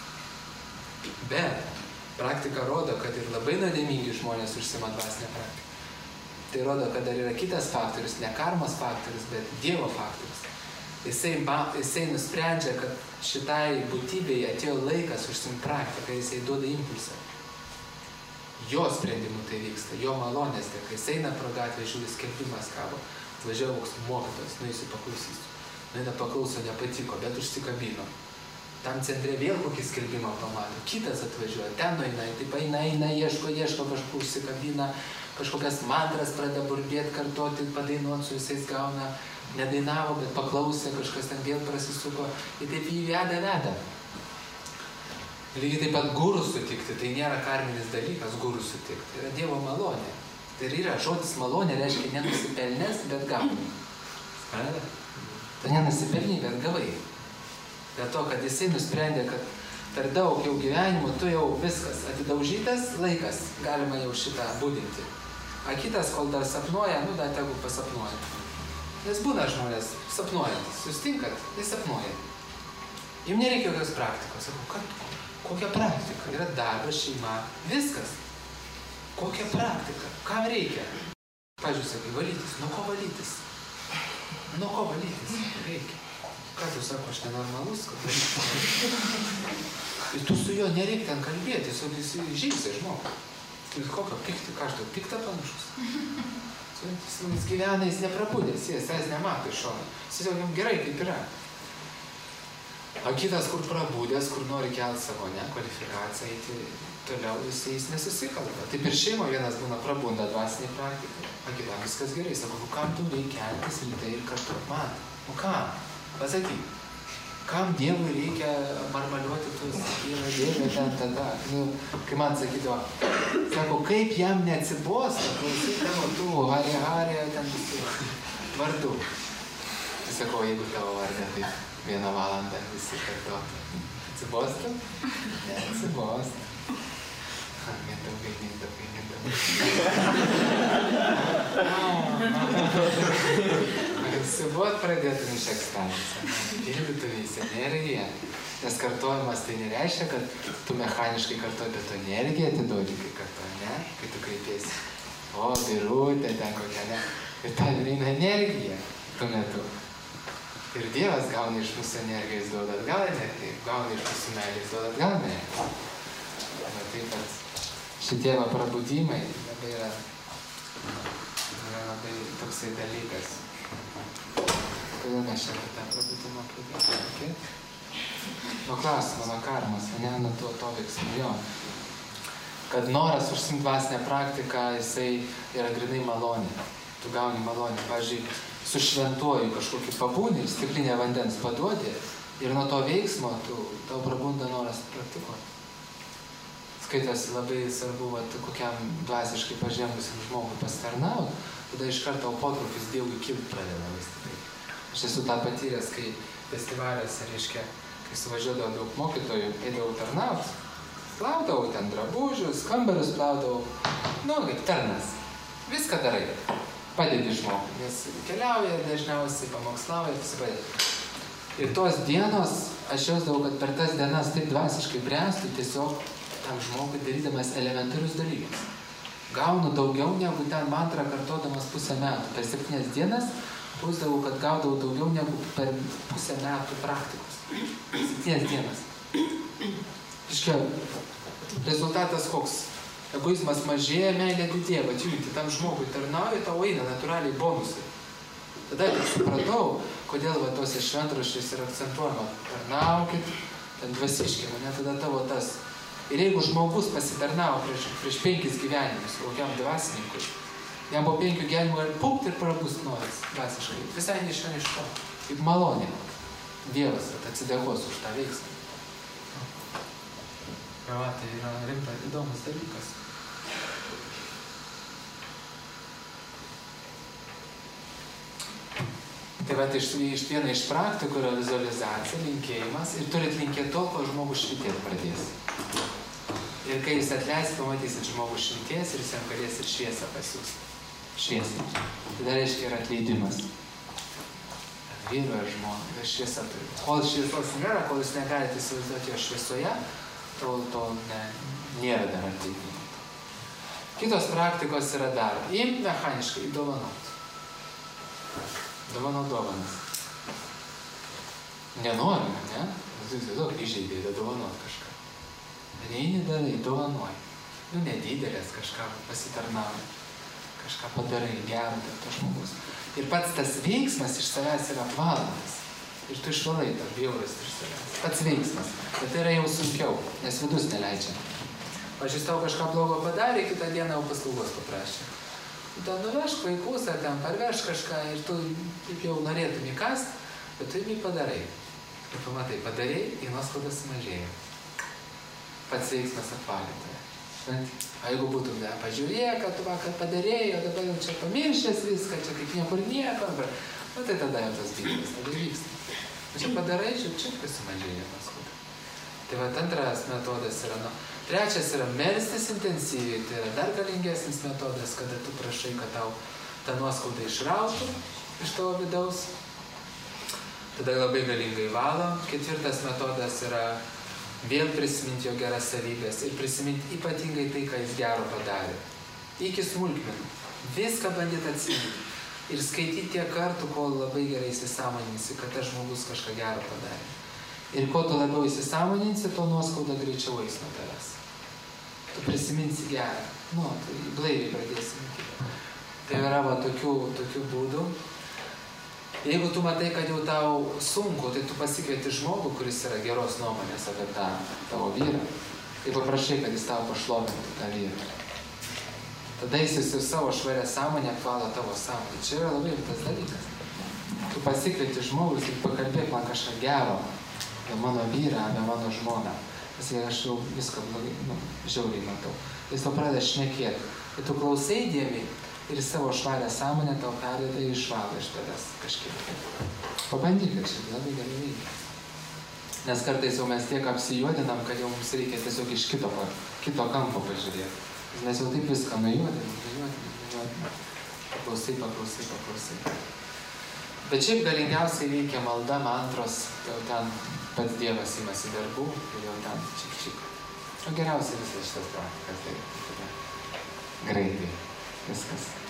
Bet praktika rodo, kad ir labai nuodėmingi žmonės užsiima dvasinę praktiką. Tai rodo, kad dar yra kitas faktorius, ne karmos faktorius, bet Dievo faktorius. Jisai nusprendžia, kad šitai būtybei atėjo laikas užsiimti praktiką, jisai duoda impulsą. Jo sprendimu tai vyksta, jo malonės dėka. Jis eina pro gatvę, žiūri, skelbimas kabo, atvažiavo koks mokytojas, nueisiu paklausysiu. Nueina paklauso, nepatiko, bet užsikabino. tam centre vėl kokį skelbimą pamato, kitas atvažiuoja, ten nueina, taip eina, ieško, kažkur užsikabina, kažkokias mantras pradeda burbėti, kartoti, padainuoti su visais gauna, nedainavo, bet paklausė, kažkas ten vėl prasisuko, ir taip jį veda. Lygiai taip pat gurų sutikti, tai nėra karminis dalykas gurų sutikti, tai yra Dievo malonė. Tai yra žodis malonė, reiškia nenusipelnęs, bet gauni. Tai nenusipelnį, bet gavai. Dėl to, kad jisai nusprendė, kad per daug jau gyvenimų, tu jau viskas atidaužytas laikas, galima jau šitą būdinti. A kitas, kol dar sapnuoja, dar tegu pasapnuoja. Nes būna žmonės sapnuojantys, sustinkat, tai sapnuoja. Jums nereikia jokios praktikos. Sakau, kokia praktika? Yra darbas, šeima, viskas. Kokia praktika? Kam reikia? Pavyzdžiui, sakai, valytis. Nuo ko valytis? Nuo ko valytis? Reikia. Ką tu sako, aš nenormalus? Ir tu su juo nereikia ten kalbėti, jis žygsai žmogų. Tu kokio pikti, ką aš tau piktą panašus? Jis gyvena, jis neprabudęs, jis nemato iš šono. Jis jau jam gerai kaip yra. O kitas, kur prabudęs, kur nori kelti savo kvalifikaciją, eiti toliau, jis nesusikalba. Taip ir šeimo vienas būna prabunda dvasinė praktika, o kitam viskas gerai. Sako, kam tu reikia keltis rytai ir kartu man? Kam? Pasakyk, kam Dievui reikia marmaliuoti tuos Dievą ten tada? Kai man sakydavo, sako, kaip jam neatsibosta, klausai tavo tų harė, ten visi vardu. Tai sakau, jeigu tavo vardę, tai 1 valandą visi kartuotų. Atsibosta? Neatsibosta. Nedaugai. Atsibot pradėtum iš ekstazės. Pildytumeis energiją. Nes kartojimas tai nereiškia, kad tu mechaniškai kartuoji, bet tu energiją atiduodi, kai kartuoji, ne? Kai tu kreipiesi. O, birutė, ten kokia, ne? Ir ten eina energija tuo metu. Ir Dievas gauna iš mūsų energiją, jis duoda atgal energiją. Gauna iš mūsų meilę, jis duoda atgal energiją. Taip, kad šitie prabudimai yra labai toksai dalykas. Kodėl mes čia tą prabudimą pradėjome? Nuo klausimo, nuo karmos, ne nuo to veiksmų, jo. Kad noras užsiimti dvasinę praktiką, jisai yra grynai malonė. Tu gauni malonę. Pavyzdžiui, su šventuoju kažkokį pabūnį, stiklinę vandens paduodi ir nuo to veiksmo tau prabunda noras praktikuoti. Skaitosi labai svarbu, kokiam dvasiškai pažengusiam žmogui pasitarnauti, tada iš karto potraukis Dievui kilti pradeda labai stipriai. Aš esu tą patyręs, kai festivaliuose, reiškia, kai suvažiuodavo daug mokytojų, eidavau tarnauti, plaudavau ten drabužius, kambarius plaudavau, kaip tarnas. Viską darai, padedi žmogui, nes keliauja dažniausiai, pamokslauja, visi padedi. Ir tos dienos, aš jausdavau, kad per tas dienas taip dvasiškai bręstų tiesiog tam žmogui darydamas elementarius dalykus. Gaunu daugiau negu ten mantrą kartodamas pusę metų. Per 7 dienas pusdavau, kad gaudavau daugiau negu per pusę metų praktikos. 7 dienas. Iškia, rezultatas koks? Egoizmas mažėja, meilė didėja, bet jungti tam žmogui tarnauja, tau eina natūraliai bonusai. Tada aš supratau, kodėl tose šventraščiuose yra akcentuojama, tarnaukit, ten dvasiškiai, ne tada tavo tas. Ir jeigu žmogus pasitarnavo prieš 5 gyvenimus, kokiam dvasininkui, jam po 5 gyvenimų ir pūkt ir prabus noras dvasiškai. Visai iš to. Kaip malonė. Dievas atsidėkos už tą veiksmą. Tai yra rimta, įdomus dalykas. Tai viena iš praktikų yra vizualizacija, linkėjimas ir turit linkėti tol, kol žmogus švitėti pradės. Ir kai jūs atleisit, pamatysit žmogus švitės ir jis jam galės ir šviesą pasiūsti. Šviesą. Tai reiškia yra atleidimas. Vyru ar žmona, ir šviesa turi. Kol šviesos nėra, kol jūs negalite įsivaizduoti jo šviesoje, tol nėra dar atleidimo. Kitos praktikos yra dar. Imt mechaniškai, dovanot. Dovanot dovanas. Nenorime, ne? Daug įžeidėjai, dovanot kažką. Reini darai, dovanoj. Nedidelės kažką pasitarnauja. Kažką padarai, gerą to žmogus. Ir pats tas veiksmas iš savęs yra apvalantis. Ir tu išvalai tą bjaurastį iš savęs. Pats veiksmas. Bet tai yra jau sunkiau, nes vidus neleidžia. Pavyzdžiui, tau kažką blogo padarė, kitą dieną jau paslaugos paprašė. Tu nuvežk vaikus, ar ten parveš kažką ir tu jau norėtum įkast, bet tu jį padarai. Ir pamatai, padarei, į nuoskaudą sumažėjo. Pats veiksmas apvalintoje. O jeigu būtum, pažiūrėk, kad tu vakar padarėjai, o dabar jau čia pamiršęs viską, čia kaip niekur nieko, tai tada jau tas bylas, tada vyksta. O čia padarai, čia sumažėjo nuoskaudą. Tai va, antras metodas yra, trečias yra melstis intensyviai, tai yra dar galingesnis metodas, kada tu prašai, kad tau tą nuoskaudą išrautų iš tavo vidaus. Tada labai galingai valo. Ketvirtas metodas yra vėl prisiminti jo geras savybės ir prisiminti ypatingai tai, ką jis gero padarė. Iki smulkmenų. Viską bandyti atsiminti. Ir skaityti tiek kartų, kol labai gerai įsisąmoninsi, kad tas žmogus kažką gero padarė. Ir kuo tu labiau įsisąmoninsi, to nuoskauda greičiau eis nuo tavęs. Tu prisiminsi gerą. Tai blaiviai pradėsi minti. Tai yra va tokių būdų. Jeigu tu matai, kad jau tau sunku, tai tu pasikvieti žmogų, kuris yra geros nuomonės apie tą tavo vyrą. Ir paprašai, kad jis tau pašlovintų tą vyrą. Tada jis ir savo švarę sąmonę apvalo tavo sąmonę. Čia yra labai rimtas dalykas. Tu pasikvieti žmogus ir pakalbėk man kažką gero apie mano vyrą, apie mano žmoną. Pasakai, aš jau viską blogai, žiauriai matau. Jis tau pradeda šnekėti. Ir tu klausai dėmiai. Ir savo švarę sąmonę tau perdeda ir išvalo iš tavęs kažkiek. Pabandyk, kad čia labai gerai veikia. Nes kartais jau mes tiek apsijuodinam, kad jau mums reikia tiesiog iš kito kampo pažiūrėti. Mes jau taip viską nujuodinam. Paklausai. Bet šiaip galingiausiai veikia malda, mantros, jau ten pats Dievas imasi darbų ir jau ten čik. O geriausiai visas šitas praktikas veikia. Greitai. Viskas.